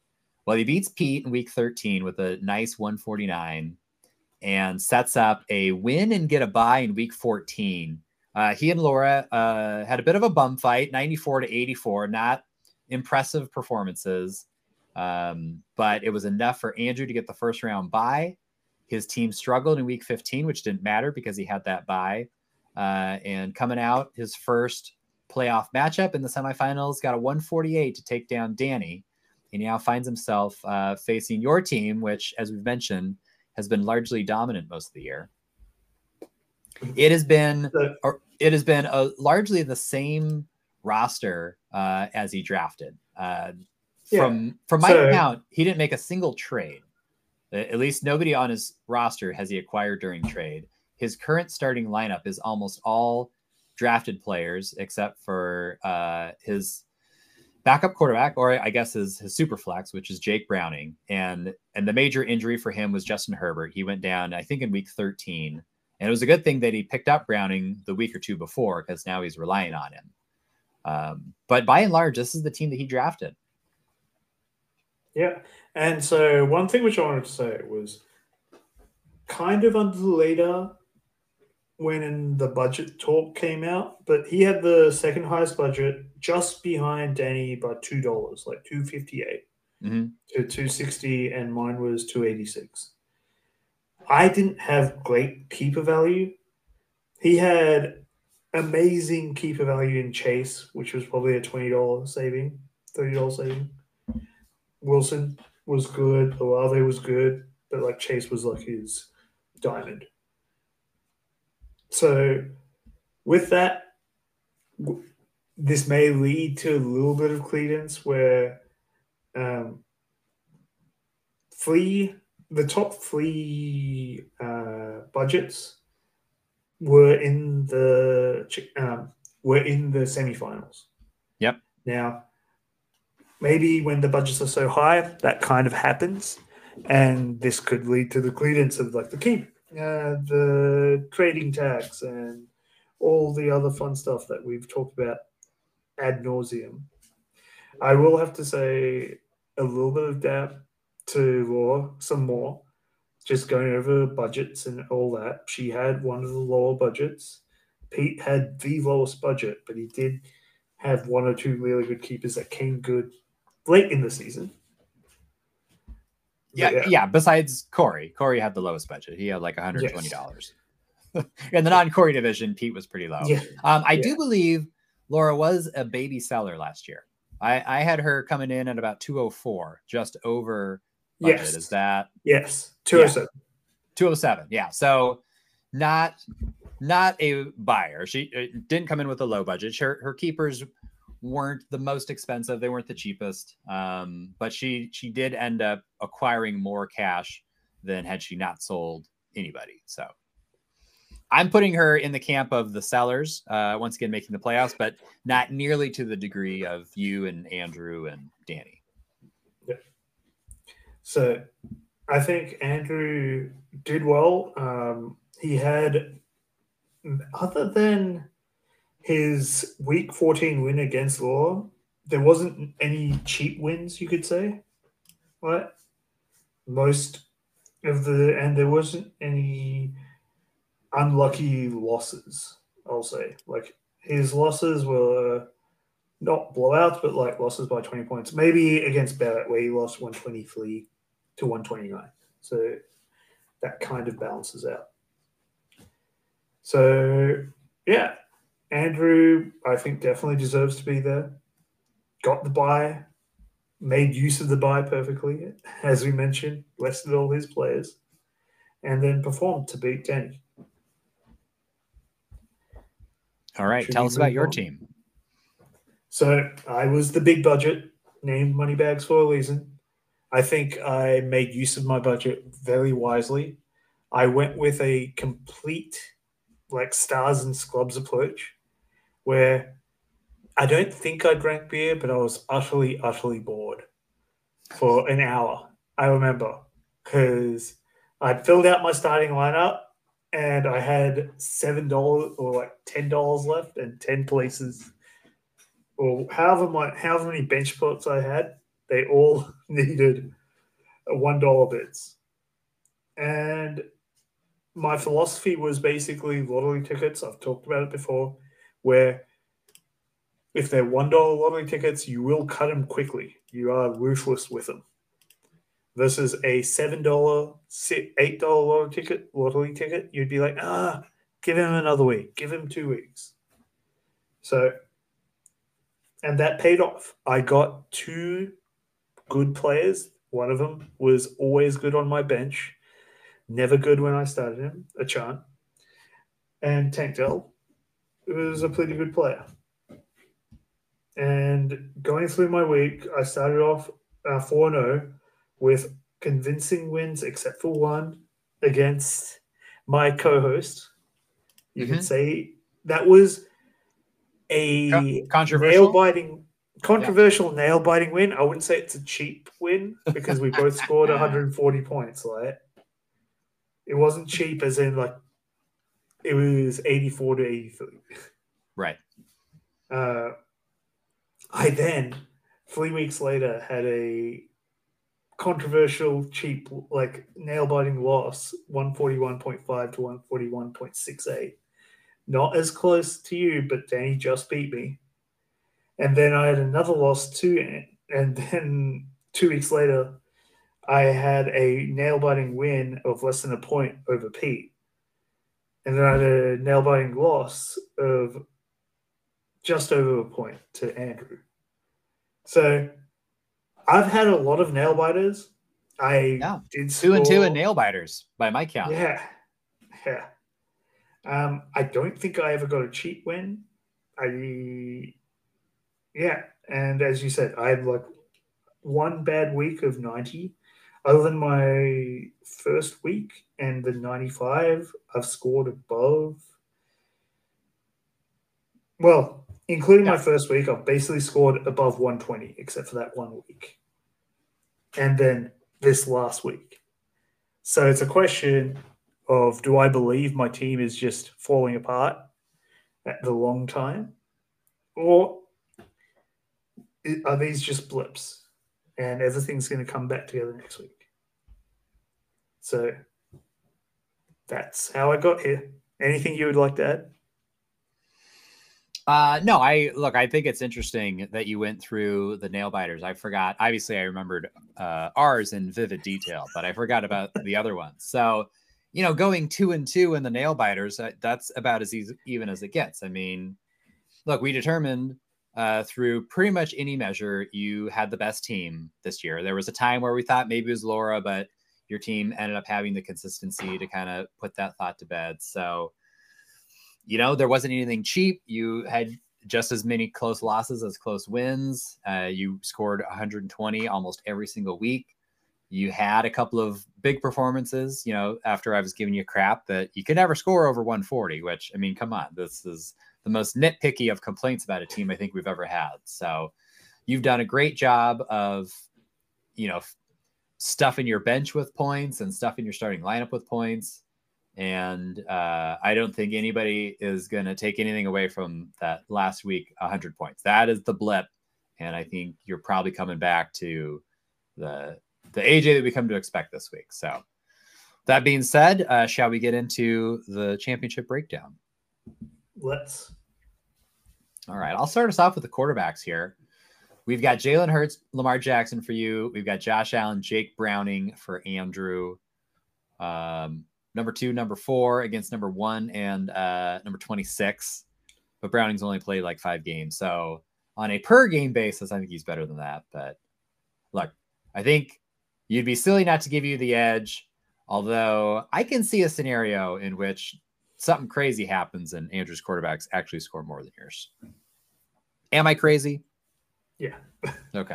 Well, he beats Pete in week 13 with a nice 149 and sets up a win and get a bye in week 14. He and Laura had a bit of a bum fight, 94 to 84, not impressive performances, but it was enough for Andrew to get the first round bye. His team struggled in week 15, which didn't matter because he had that bye. And coming out, his first playoff matchup in the semifinals, got a 148 to take down Danny. And he now finds himself facing your team, which, as we've mentioned, has been largely dominant most of the year. It has been largely the same roster as he drafted. From my count, he didn't make a single trade. At least nobody on his roster has he acquired during trade. His current starting lineup is almost all drafted players, except for his backup quarterback, or I guess his super flex, which is Jake Browning. And the major injury for him was Justin Herbert. He went down, I think, in week 13. And it was a good thing that he picked up Browning the week or two before, because now he's relying on him. But by and large, this is the team that he drafted. Yeah. And so one thing which I wanted to say was kind of under the radar when the budget talk came out, but he had the second highest budget, just behind Danny by $2, like $258 to $260, and mine was $286. I didn't have great keeper value. He had amazing keeper value in Chase, which was probably a $20 saving, $30 saving. Wilson was good. Olave was good, but like Chase was like his diamond. So with that, this may lead to a little bit of credence where the top three budgets were in the semifinals. Yep. Now, maybe when the budgets are so high, that kind of happens, and this could lead to the credence of like the keep, the trading tax, and all the other fun stuff that we've talked about ad nauseum. I will have to say a little bit of dab to Laura, some more, just going over budgets and all that. She had one of the lower budgets. Pete had the lowest budget, but he did have one or two really good keepers that came good late in the season. Yeah. Besides Corey had the lowest budget. He had like $120. Yes. In the non-Corey division, Pete was pretty low. Yeah. I do believe Laura was a baby seller last year. I had her coming in at about 204, just over budget. Yes. Is that? Yes. 207. 207. Yeah. So not a buyer. She didn't come in with a low budget. Her keepers weren't the most expensive. They weren't the cheapest. But she did end up acquiring more cash than had she not sold anybody. So I'm putting her in the camp of the sellers, once again, making the playoffs, but not nearly to the degree of you and Andrew and Danny. Yeah. So I think Andrew did well. He had, other than his week 14 win against Law, there wasn't any cheap wins, you could say, right? And there wasn't any unlucky losses, I'll say. Like, his losses were not blowouts, but like losses by 20 points. Maybe against Barrett, where he lost 123 to 129. So that kind of balances out. So, yeah, Andrew, I think, definitely deserves to be there. Got the bye, made use of the bye perfectly, as we mentioned, rested all his players, and then performed to beat Danny. All right, tell us about your team. So I was the big budget, named Moneybags for a reason. I think I made use of my budget very wisely. I went with a complete, like, stars and scrubs approach, where I don't think I drank beer, but I was utterly, utterly bored for an hour. I remember, because I'd filled out my starting lineup and I had $7 or like $10 left and 10 places, or however many bench spots I had They all needed $1 bids. And my philosophy was basically lottery tickets. I've talked about it before, where if they're $1 lottery tickets, you will cut them quickly. You are ruthless with them. Versus a $7, $8 lottery ticket, you'd be like, give him another week, give him 2 weeks. So, and that paid off. I got 2 good players. One of them was always good on my bench, never good when I started him, Achan. And Tank Dell was a pretty good player. And going through my week, I started off 4-0 with convincing wins, except for one against my co-host. You can say that was a controversial nail-biting win. I wouldn't say it's a cheap win because we both scored 140 points. Like, it wasn't cheap as in like it was 84 to 83. Right. I then 3 weeks later had a controversial, cheap, like nail-biting loss, 141.5 to 141.68. Not as close to you, but Danny just beat me. And then I had another loss too, and then 2 weeks later, I had a nail-biting win of less than a point over Pete. And then I had a nail-biting loss of just over a point to Andrew. So I've had a lot of nail-biters. I did 2-2 in nail-biters by my count. Yeah. I don't think I ever got a cheat win. And as you said, I had like one bad week of 90. Other than my first week and the 95, I've scored above. Well, including my first week, I've basically scored above 120, except for that 1 week. And then this last week. So it's a question of, do I believe my team is just falling apart at the long time? Or are these just blips? And everything's going to come back together next week. So that's how I got here. Anything you would like to add? No, I think it's interesting that you went through the nail biters. I forgot. Obviously, I remembered ours in vivid detail, but I forgot about the other ones. So, going 2-2 in the nail biters, that's about as even as it gets. I mean, look, we determined through pretty much any measure, you had the best team this year. There was a time where we thought maybe it was Laura, but your team ended up having the consistency to kind of put that thought to bed. So, there wasn't anything cheap. You had just as many close losses as close wins. You scored 120 almost every single week. You had a couple of big performances, after I was giving you crap that you could never score over 140, which, I mean, come on, this is the most nitpicky of complaints about a team I think we've ever had. So you've done a great job of, stuffing your bench with points and stuffing your starting lineup with points. And I don't think anybody is going to take anything away from that last week, 100 points. That is the blip. And I think you're probably coming back to the AJ that we come to expect this week. So that being said, shall we get into the championship breakdown? Let's. All right. I'll start us off with the quarterbacks here. We've got Jalen Hurts, Lamar Jackson for you. We've got Josh Allen, Jake Browning for Andrew. Number 2, number 4 against number 1 and number 26. But Browning's only played like 5 games. So on a per game basis, I think he's better than that. But look, I think you'd be silly not to give you the edge. Although I can see a scenario in which something crazy happens and Andrew's quarterbacks actually score more than yours. Am I crazy? Yeah. Okay.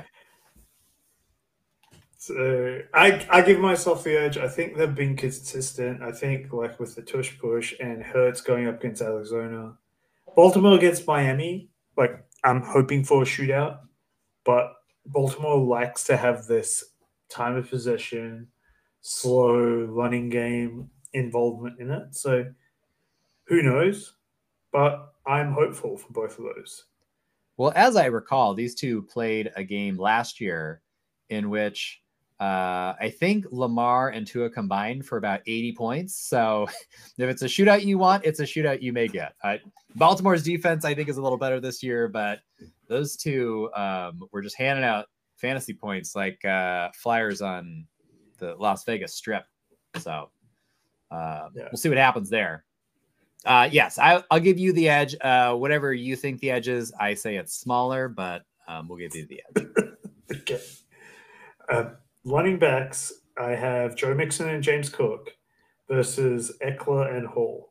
So I give myself the edge. I think they've been consistent. I think like with the tush push and Hurts going up against Arizona, Baltimore against Miami, like I'm hoping for a shootout, but Baltimore likes to have this time of possession, slow running game involvement in it. So who knows? But I'm hopeful for both of those. Well, as I recall, these two played a game last year in which I think Lamar and Tua combined for about 80 points. So if it's a shootout you want, it's a shootout you may get. Baltimore's defense, I think, is a little better this year, but those two were just handing out fantasy points like flyers on the Las Vegas Strip. So we'll see what happens there. Yes, I'll give you the edge. Whatever you think the edge is, I say it's smaller, but we'll give you the edge. Okay. Running backs, I have Joe Mixon and James Cook versus Eckler and Hall.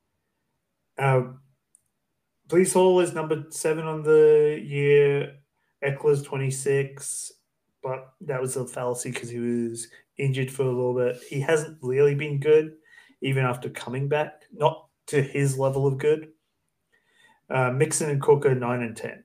Breece Hall is number 7 on the year. Eckler's 26, but that was a fallacy because he was injured for a little bit. He hasn't really been good, even after coming back. Not to his level of good. Mixon and Cook are 9 and 10.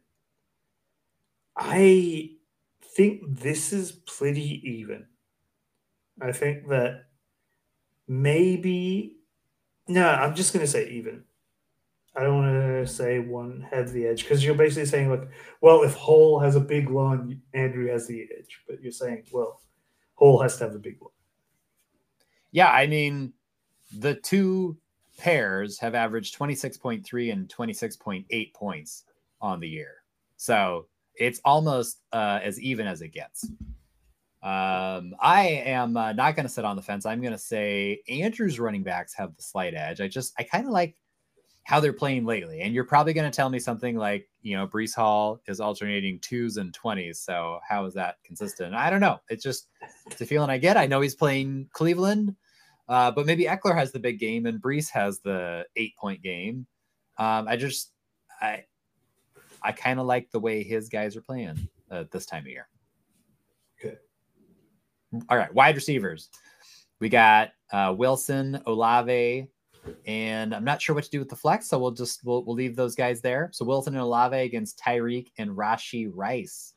I think this is pretty even. I think that maybe... No, I'm just going to say even. I don't want to say one has the edge because you're basically saying, like, well, if Hall has a big one, Andrew has the edge. But you're saying, well, Hall has to have a big one. Yeah, I mean, the two pairs have averaged 26.3 and 26.8 points on the year. So it's almost as even as it gets. I am not going to sit on the fence. I'm going to say Andrew's running backs have the slight edge. I kind of like how they're playing lately. And you're probably going to tell me something like, Breece Hall is alternating 2s and 20s. So how is that consistent? I don't know. It's a feeling I get. I know he's playing Cleveland, but maybe Eckler has the big game and Breece has the 8-point game. I kind of like the way his guys are playing this time of year. Okay. All right. Wide receivers. We got Wilson, Olave, and I'm not sure what to do with the flex, so we'll leave those guys there. So Wilson and Olave against Tyreek and Rashee Rice.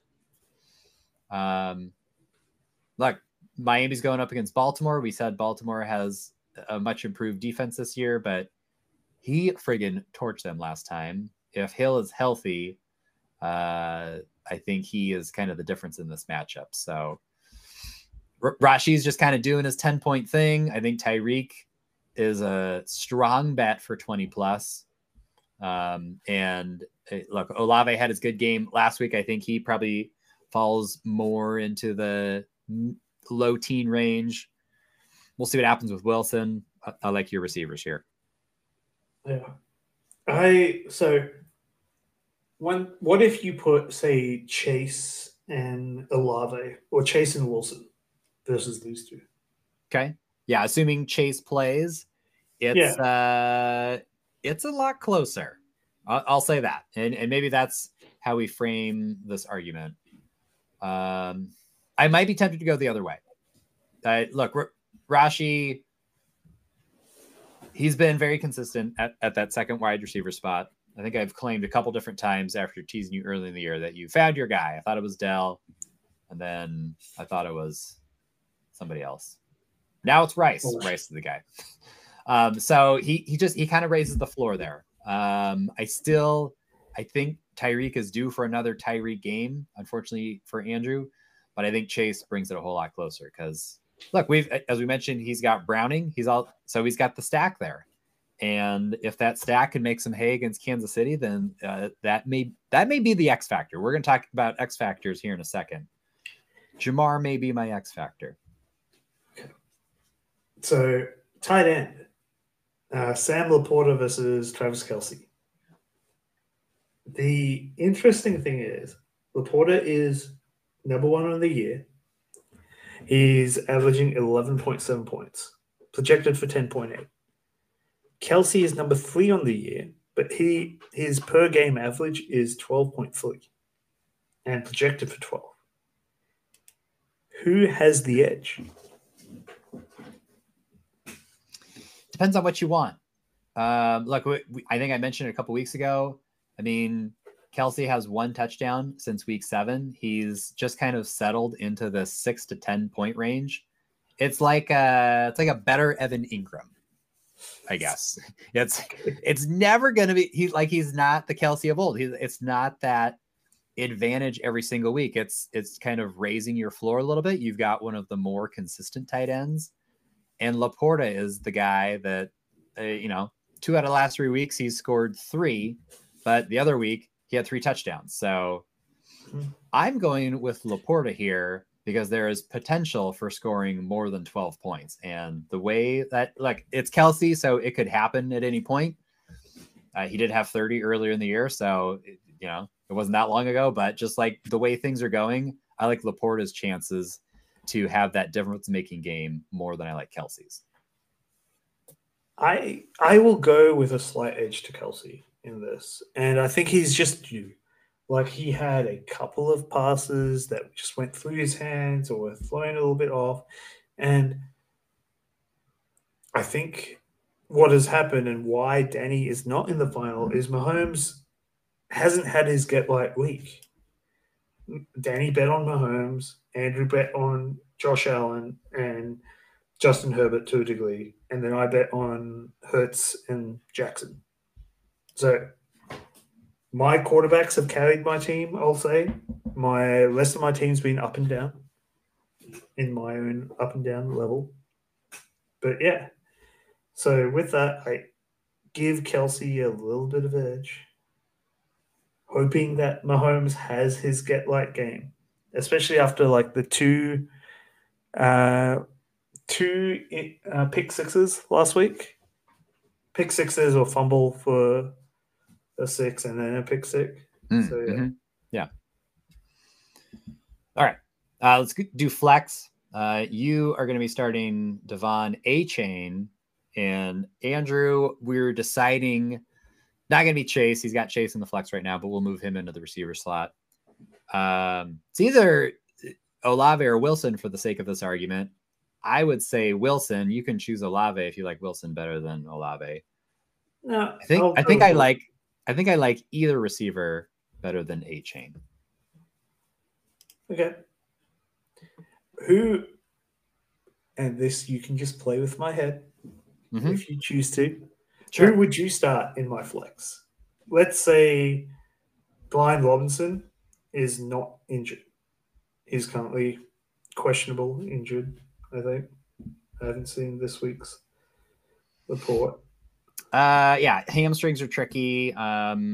Look, Miami's going up against Baltimore. We said Baltimore has a much improved defense this year, but he friggin' torched them last time. If Hill is healthy, I think he is kind of the difference in this matchup. So Rashi's just kind of doing his 10-point thing. I think Tyreek is a strong bet for 20 plus. And look, Olave had his good game last week. I think he probably falls more into the low teen range. We'll see what happens with Wilson. I like your receivers here. Yeah. What if you put, say, Chase and Olave or Chase and Wilson versus these two? Okay. Yeah, assuming Chase plays, it's a lot closer. I'll say that, and maybe that's how we frame this argument. I might be tempted to go the other way. Look, Rashee, he's been very consistent at that second wide receiver spot. I think I've claimed a couple different times after teasing you early in the year that you found your guy. I thought it was Dell, and then I thought it was somebody else. Now it's Rice. Oh. Rice is the guy. So he kind of raises the floor there. I think Tyreek is due for another Tyreek game, unfortunately for Andrew, but I think Chase brings it a whole lot closer because look, as we mentioned, he's got Browning. He's got the stack there. And if that stack can make some hay against Kansas City, then that may be the X factor. We're going to talk about X factors here in a second. Jamar may be my X factor. So tight end, Sam Laporta versus Travis Kelce. The interesting thing is Laporta is number 1 on the year. He's averaging 11.7 points, projected for 10.8. Kelce is number 3 on the year, but his per game average is 12.3 and projected for 12. Who has the edge? Depends on what you want. Look, I think I mentioned it a couple weeks ago. I mean, Kelce has 1 touchdown since week 7. He's just kind of settled into the 6 to 10 point range. It's like a better Evan Ingram, I guess. It's never going to be. He's not the Kelce of old. It's not that advantage every single week. It's kind of raising your floor a little bit. You've got one of the more consistent tight ends, and Laporta is the guy that, 2 out of the last 3 weeks, he's scored 3, but the other week he had 3 touchdowns. So I'm going with Laporta here because there is potential for scoring more than 12 points. And the way that, like, it's Kelce, so it could happen at any point. He did have 30 earlier in the year, so, it wasn't that long ago. But just like the way things are going, I like Laporta's chances to have that difference-making game more than I like Kelce's. I will go with a slight edge to Kelce in this, and I think he's just due. Like, he had a couple of passes that just went through his hands or were thrown a little bit off, and I think what has happened and why Danny is not in the final is Mahomes hasn't had his get-right week. Danny bet on Mahomes, Andrew bet on Josh Allen, and Justin Herbert to a degree, and then I bet on Hurts and Jackson. So my quarterbacks have carried my team, I'll say. My rest of my team's been up and down in my own up and down level. But yeah. So with that, I give Kelce a little bit of edge, hoping that Mahomes has his get-right game, especially after like the two pick sixes last week. Pick sixes or fumble for a 6 and then a pick 6. So yeah. All right. Let's do flex. You are going to be starting Devon Achane, and Andrew, we're deciding not going to be Chase. He's got Chase in the flex right now, but we'll move him into the receiver slot. It's either Olave or Wilson for the sake of this argument. I would say Wilson. You can choose Olave if you like Wilson better than Olave. No, I think I like either receiver better than Achane. Okay. Who, and this you can just play with my head if you choose to. Sure. Who would you start in my flex? Let's say Brian Robinson is not injured. He's currently questionable injured, I think. I haven't seen this week's report. Yeah, hamstrings are tricky. I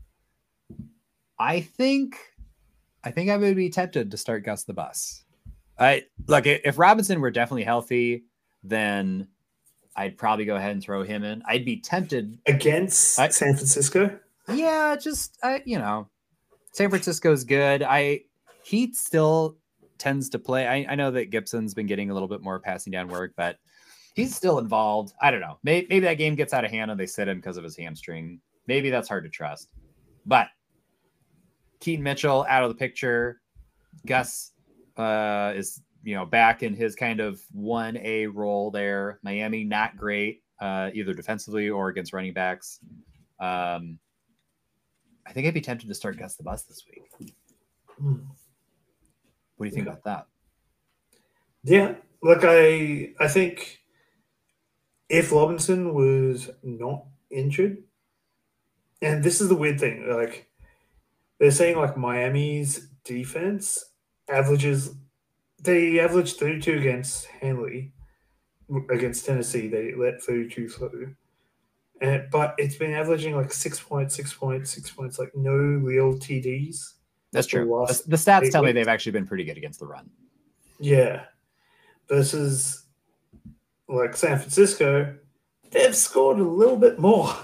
think I would be tempted to start Gus the Bus. If Robinson were definitely healthy, then I'd probably go ahead and throw him in. I'd be tempted against San Francisco. Yeah, just San Francisco's good. He still tends to play. I know that Gibson's been getting a little bit more passing down work, but he's still involved. I don't know. Maybe that game gets out of hand and they sit him because of his hamstring. Maybe that's hard to trust. But Keaton Mitchell out of the picture. Gus is back in his kind of 1A role there. Miami not great either defensively or against running backs. I think I'd be tempted to start Gus the Bus this week. What do you think about that? Yeah, look, I think if Robinson was not injured, and this is the weird thing, like they're saying like Miami's defense averages 32 against Hanley. Against Tennessee, they let 32 through. But it's been averaging like 6 points, 6 points, 6 points, like no real TDs. That's true. The stats tell me they've actually been pretty good against the run. Yeah. Versus like San Francisco, they've scored a little bit more.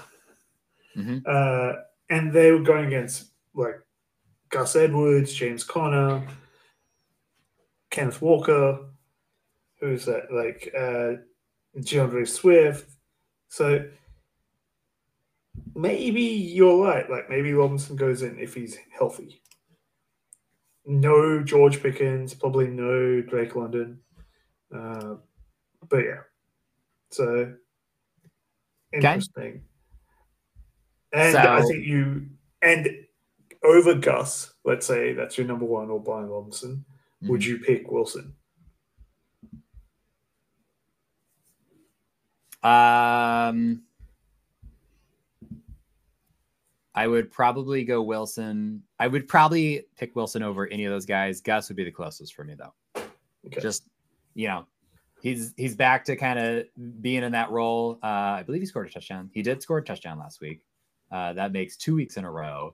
And they were going against like Gus Edwards, James Conner, Kenneth Walker, who's that? Like DeAndre Swift. So maybe you're right. Like maybe Robinson goes in if he's healthy. No George Pickens, probably no Drake London. But yeah. So interesting. And I think and over Gus, let's say that's your number one, or Brian Robinson, would you pick Wilson? I would probably go Wilson. I would probably pick Wilson over any of those guys. Gus would be the closest for me, though. Okay. Just, he's back to kind of being in that role. I believe he scored a touchdown. He did score a touchdown last week. That makes 2 weeks in a row.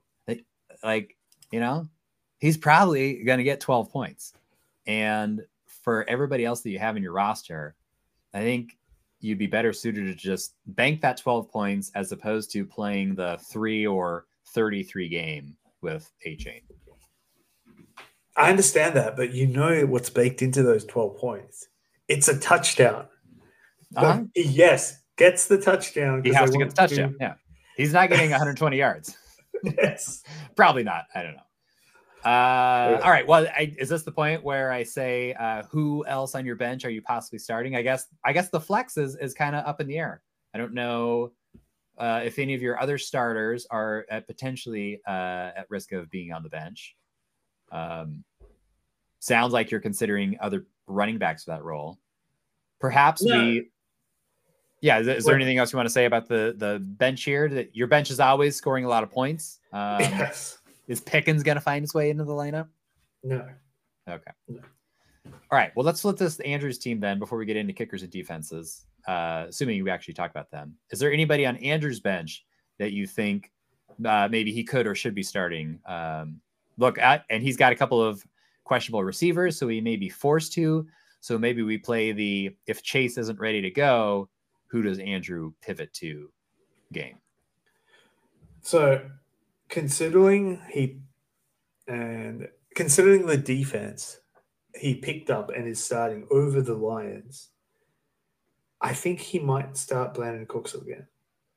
He's probably going to get 12 points. And for everybody else that you have in your roster, I think you'd be better suited to just bank that 12 points as opposed to playing the 3 or 33 game with A-Chain. I understand that, but what's baked into those 12 points. It's a touchdown. Yes, gets the touchdown. He has to get the touchdown. Yeah. He's not getting 120 yards. Yes. Probably not. I don't know. All right. Well, is this the point where I say, who else on your bench are you possibly starting? I guess the flex is kind of up in the air. I don't know if any of your other starters are potentially at risk of being on the bench. Sounds like you're considering other running backs for that role. Perhaps is there anything else you want to say about the bench here? That your bench is always scoring a lot of points. Yes. Is Pickens going to find his way into the lineup? No. Okay. No. All right. Well, let's flip this to Andrew's team then before we get into kickers and defenses, assuming we actually talk about them. Is there anybody on Andrew's bench that you think maybe he could or should be starting? And he's got a couple of questionable receivers, so he may be forced to. So maybe we play if Chase isn't ready to go, who does Andrew pivot to game? So considering the defense he picked up and is starting over the Lions, I think he might start Brandon Cooks again.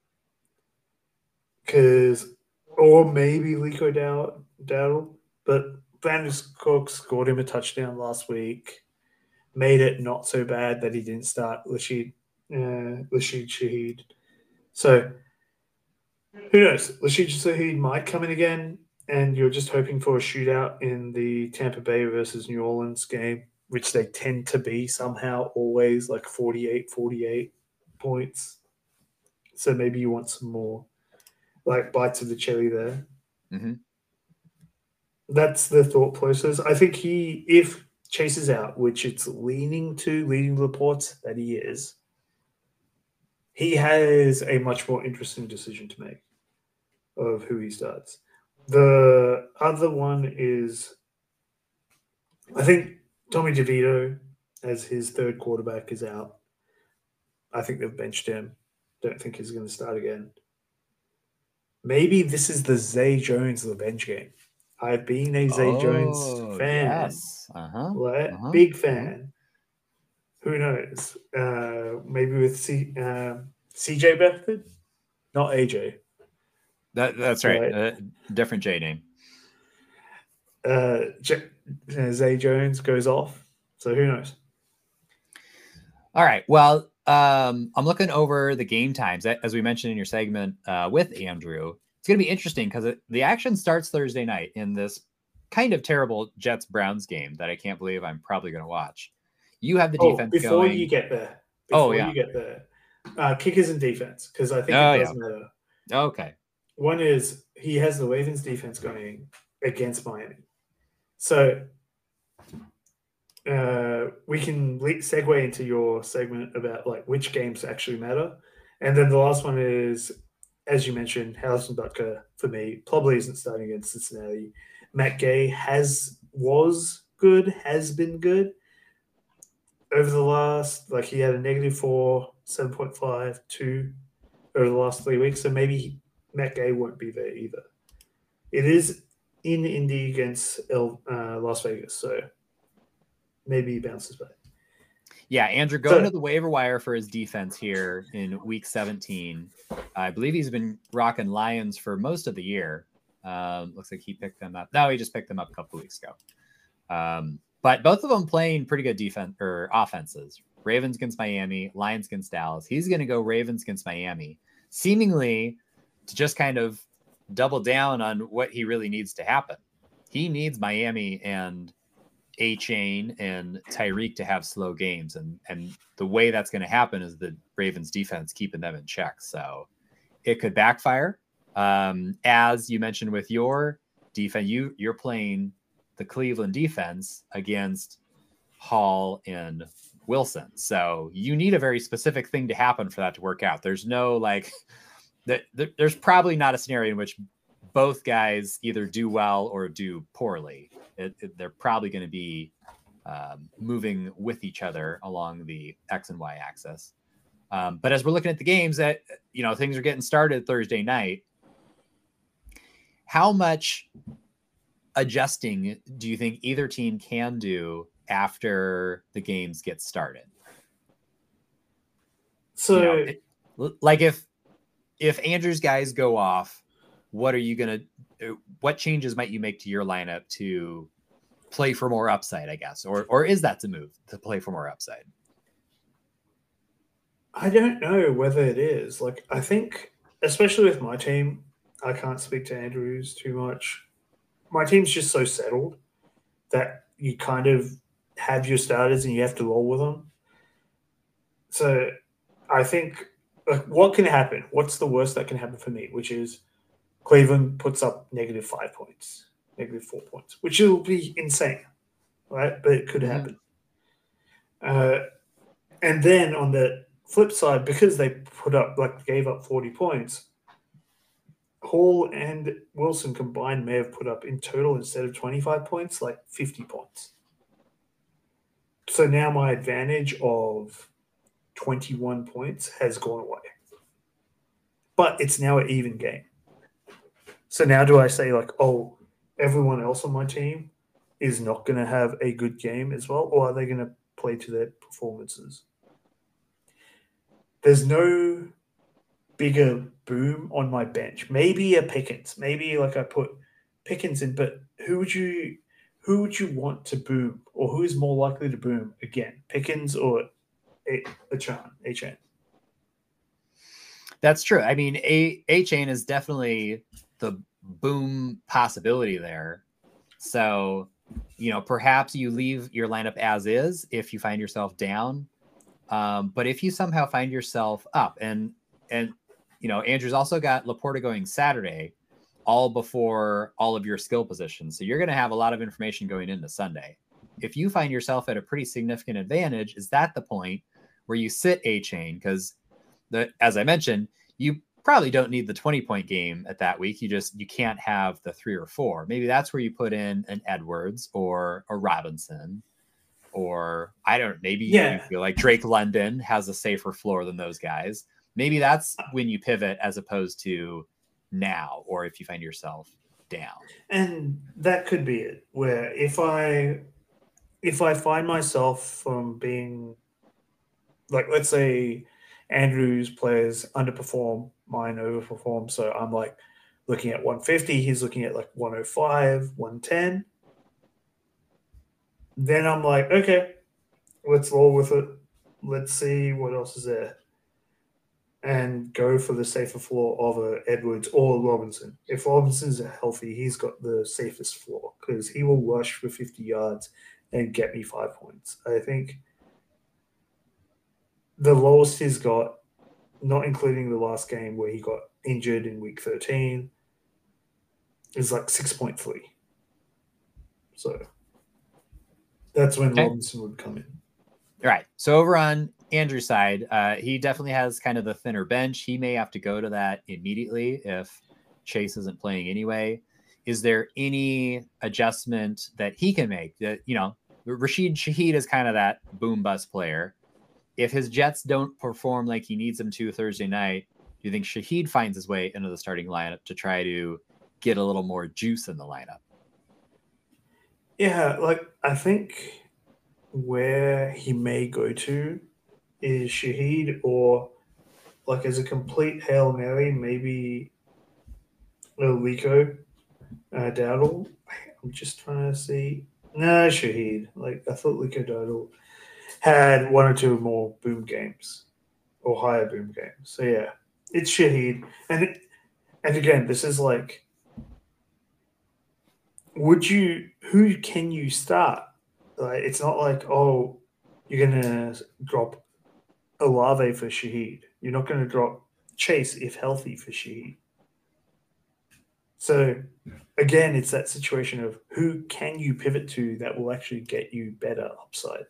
Or maybe Liko Dowdle, but Brandon Cooks scored him a touchdown last week, made it not so bad that he didn't start Rashid Shaheed. So who knows? Rashid Shaheed might come in again, and you're just hoping for a shootout in the Tampa Bay versus New Orleans game, which they tend to be somehow always like 48 points. So maybe you want some more like bites of the cherry there. Mm-hmm. That's the thought process. I think if Chase is out, which it's leading the reports that he is, he has a much more interesting decision to make of who he starts. The other one is, I think Tommy DeVito as his third quarterback is out. I think they've benched him. Don't think he's going to start again. Maybe this is the Zay Jones revenge game. I've been a Zay Jones fan. Yes. Big fan. Who knows? Maybe with CJ Beathard? Not AJ. That's right. Different J name. Zay Jones goes off. So who knows? All right. Well, I'm looking over the game times, as we mentioned in your segment with Andrew. It's going to be interesting because the action starts Thursday night in this kind of terrible Jets-Browns game that I can't believe I'm probably going to watch. You have the defense before going. you get there. You get there. Kickers and defense, because I think it does matter. Okay. One is he has the Ravens defense going against Miami. So we can segue into your segment about like which games actually matter. And then the last one is, as you mentioned, Harrison Butker, for me, probably isn't starting against Cincinnati. Matt Gay has been good over the last, he had a -4, 7.5, 2 over the last 3 weeks. So maybe Matt Gay won't be there either. It is in Indy against Las Vegas, so maybe he bounces back. Yeah, Andrew, going to the waiver wire for his defense here in week 17. I believe he's been rocking Lions for most of the year. Looks like he picked them up. No, he just picked them up a couple of weeks ago. But both of them playing pretty good defense or offenses. Ravens against Miami, Lions against Dallas. He's going to go Ravens against Miami, seemingly to just kind of double down on what he really needs to happen. He needs Miami and A-Chain and Tyreek to have slow games. And the way that's going to happen is the Ravens defense keeping them in check. So it could backfire. As you mentioned with your defense, you're playing the Cleveland defense against Hall and Wilson. So you need a very specific thing to happen for that to work out. There's no like there's probably not a scenario in which both guys either do well or do poorly. They're probably going to be moving with each other along the X and Y axis. But as we're looking at the games that, things are getting started Thursday night, how much adjusting do you think either team can do after the games get started? So, like if Andrew's guys go off, what changes might you make to your lineup to play for more upside, I guess? Or is that the move to play for more upside? I don't know whether it is. Like, I think, especially with my team, I can't speak to Andrews too much. My team's just so settled that you kind of have your starters and you have to roll with them. So I think, like, what can happen? What's the worst that can happen for me? Which is Cleveland puts up -5 points, -4 points, which will be insane, right? But it could happen. And then on the flip side, because they gave up 40 points, Hall and Wilson combined may have put up in total, instead of 25 points, like 50 points. So now my advantage of 21 points has gone away. But it's now an even game. So now do I say, like, oh, everyone else on my team is not going to have a good game as well? Or are they going to play to their performances? There's no bigger boom on my bench. Maybe a Pickens. Maybe like I put Pickens in, but who would you want to boom, or who is more likely to boom again, Pickens or Achane? That's true. I mean, Achane is definitely the boom possibility there. So, perhaps you leave your lineup as is if you find yourself down. But if you somehow find yourself up, and Andrew's also got Laporta going Saturday, all before all of your skill positions. So you're going to have a lot of information going into Sunday. If you find yourself at a pretty significant advantage, is that the point where you sit Achane? Because as I mentioned, you probably don't need the 20-point game at that week. You can't have the 3 or 4. Maybe that's where you put in an Edwards or a Robinson, or you feel like Drake London has a safer floor than those guys. Maybe that's when you pivot as opposed to now, or if you find yourself down. And that could be it, where if I find myself from being, like, let's say Andrew's players underperform, mine overperform, so I'm like looking at 150, he's looking at like 105, 110. Then I'm like, okay, let's roll with it. Let's see what else is there. And go for the safer floor of a Edwards or Robinson. If Robinson's healthy, he's got the safest floor because he will rush for 50 yards and get me 5 points. I think the lowest he's got, not including the last game where he got injured in week 13, is like 6.3. So that's when Robinson would come in. All right. So over on Andrew's side, he definitely has kind of the thinner bench. He may have to go to that immediately if Chase isn't playing anyway. Is there any adjustment that he can make? That Rashid Shaheed is kind of that boom bust player. If his Jets don't perform like he needs them to Thursday night, do you think Shaheed finds his way into the starting lineup to try to get a little more juice in the lineup? Yeah, like I think where he may go to is Shaheed, or like as a complete Hail Mary, maybe Rico Dowdle. I'm just trying to see. No, Shaheed. Like I thought Rico Dowdle had 1 or 2 more boom games or higher boom games. So yeah, it's Shaheed. And again, this is like, who can you start? Like, it's not like, oh, you're going to drop Olave for Shaheed. You're not going to drop Chase, if healthy, for Shaheed. So again, it's that situation of who can you pivot to that will actually get you better upside.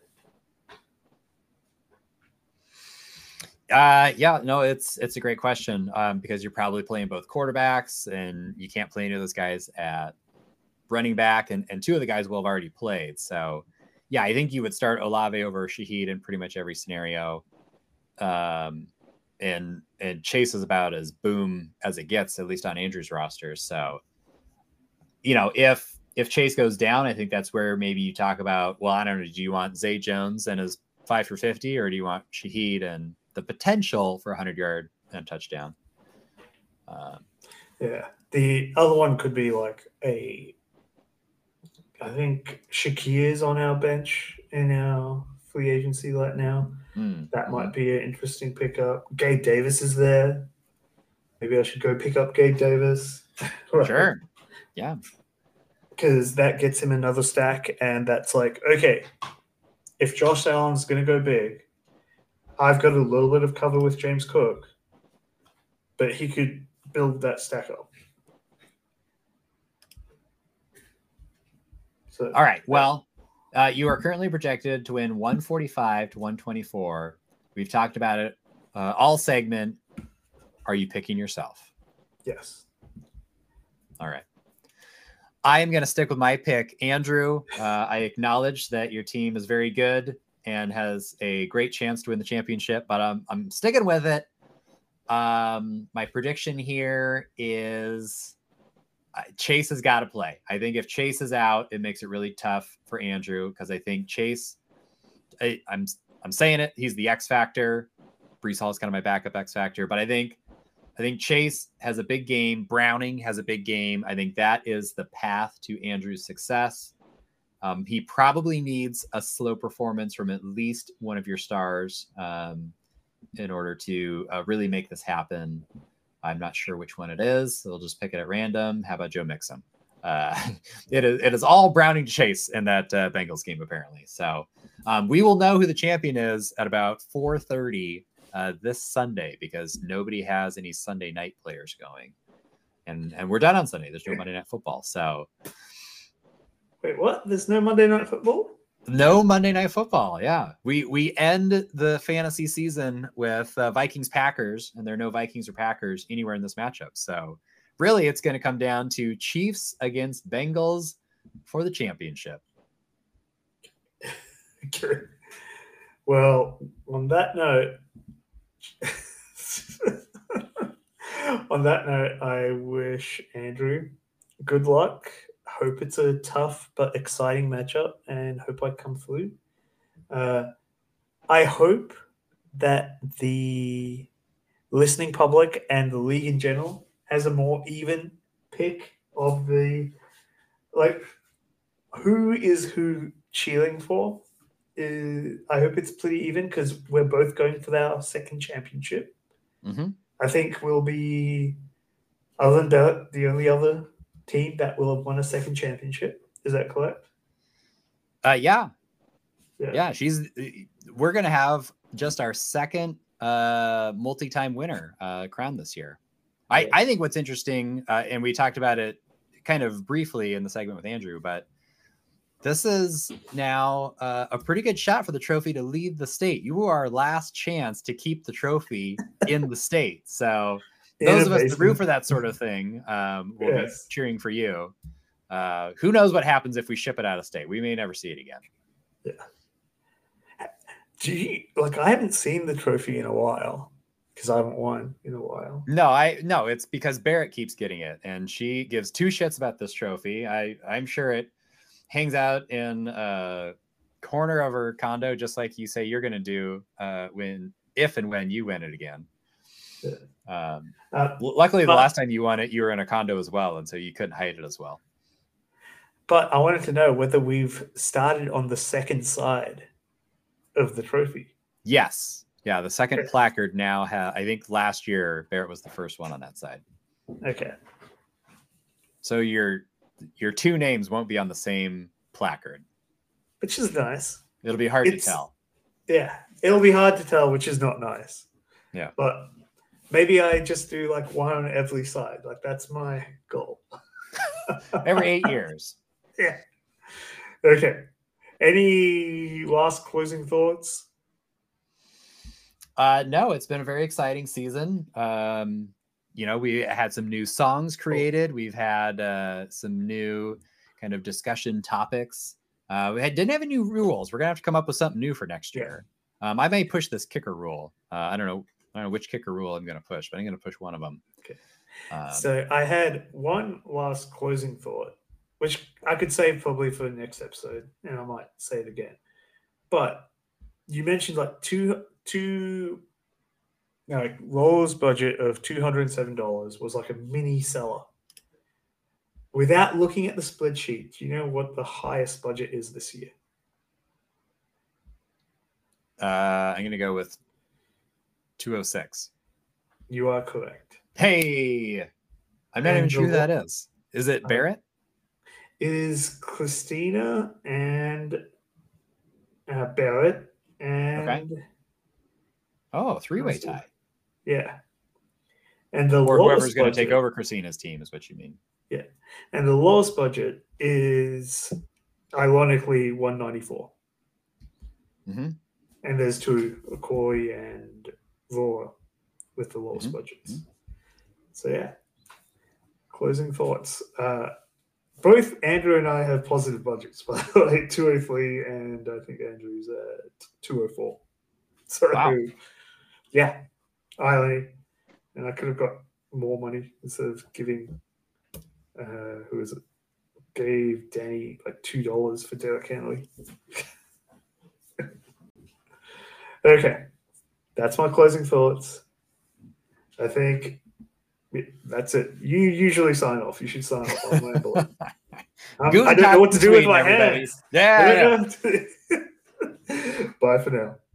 Yeah, no, it's a great question because you're probably playing both quarterbacks and you can't play any of those guys at running back, and two of the guys will have already played. So, yeah, I think you would start Olave over Shaheed in pretty much every scenario. And Chase is about as boom as it gets, at least on Andrew's roster. So, you know, if Chase goes down, I think that's where maybe you talk about, well, I don't know, do you want Zay Jones and his 5 for 50, or do you want Shaheed and the potential for 100-yard and touchdown? Yeah. The other one could be like I think Shakir's on our bench in our free agency right now. That might be an interesting pickup. Gabe Davis is there. Maybe I should go pick up Gabe Davis. Sure. Yeah. Because that gets him another stack, and that's like, okay, if Josh Allen's going to go big, I've got a little bit of cover with James Cook, but he could build that stack up. So, all right. Well, you are currently projected to win 145 to 124. We've talked about it all segment. Are you picking yourself? Yes. All right. I am going to stick with my pick. Andrew, I acknowledge that your team is very good and has a great chance to win the championship, but I'm sticking with it. My prediction here is Chase has got to play. I think if Chase is out, it makes it really tough for Andrew, because I think Chase, I'm saying it, he's the X factor. Breece Hall is kind of my backup X factor, but I think Chase has a big game. Browning has a big game. I think that is the path to Andrew's success. He probably needs a slow performance from at least one of your stars in order to really make this happen. I'm not sure which one it is. So we'll just pick it at random. How about Joe Mixon? It is all Browning to Chase in that Bengals game, apparently. So we will know who the champion is at about 4:30 this Sunday, because nobody has any Sunday night players going. And we're done on Sunday. There's no Monday Night Football. So wait, what? There's no Monday Night Football? No Monday Night Football. Yeah. We end the fantasy season with Vikings Packers, and there are no Vikings or Packers anywhere in this matchup. So really it's going to come down to Chiefs against Bengals for the championship. Okay. Well, on that note, I wish Andrew good luck. Hope it's a tough but exciting matchup, and hope I come through. I hope that the listening public and the league in general has a more even pick of the, like, who is who cheering for. I hope it's pretty even, because we're both going for our second championship. Mm-hmm. I think we'll be, other than that, the only other team that will have won a second championship. Is that correct? Yeah. We're going to have just our second multi-time winner crowned this year. Yeah. I think what's interesting, and we talked about it kind of briefly in the segment with Andrew, but this is now a pretty good shot for the trophy to leave the state. You are our last chance to keep the trophy in the state. So those of us that root for that sort of thing will be cheering for you. Who knows what happens if we ship it out of state? We may never see it again. Yeah. I haven't seen the trophy in a while, because I haven't won in a while. No, it's because Barrett keeps getting it, and she gives two shits about this trophy. I'm sure it hangs out in a corner of her condo, just like you say you're going to do if and when you win it again. Yeah. Luckily, the last time you won it, you were in a condo as well, and so you couldn't hide it as well. But I wanted to know whether we've started on the second side of the trophy. Yes. Yeah, the second placard now I think last year, Barrett was the first one on that side. Okay. So your two names won't be on the same placard. Which is nice. It'll be hard to tell. Yeah, it'll be hard to tell, which is not nice. Yeah. But maybe I just do like one on every side. Like, that's my goal. Every 8 years. Yeah. Okay. Any last closing thoughts? No, it's been a very exciting season. We had some new songs created. We've had some new kind of discussion topics. Didn't have any new rules. We're gonna have to come up with something new for next year. I may push this kicker rule. I don't know which kicker rule I'm gonna push, but I'm gonna push one of them. Okay. So I had one last closing thought, which I could save probably for the next episode, and I might say it again. But you mentioned like Law's budget of $207 was like a mini seller. Without looking at the spreadsheet, do you know what the highest budget is this year? I'm going to go with 206. You are correct. Hey, I'm not even sure who that is. Is it Barrett? It is Christina and Barrett and. Okay. Oh, three-way tie. Yeah. And whoever's going to take over Christina's team is what you mean. Yeah. And the lowest budget is ironically $194. Mm-hmm. And there's two, Corey and Laura, with the lowest budgets. Mm-hmm. So yeah. Closing thoughts. Both Andrew and I have positive budgets, by the way, 203, and I think Andrew's at 204. So wow. Yeah, irony. And I could have got more money instead of giving, who is it? Gave Danny like $2 for Derek Henley. Okay, that's my closing thoughts. I think that's it. You usually sign off. You should sign off. I don't know what to do with my hands. Yeah. Bye for now.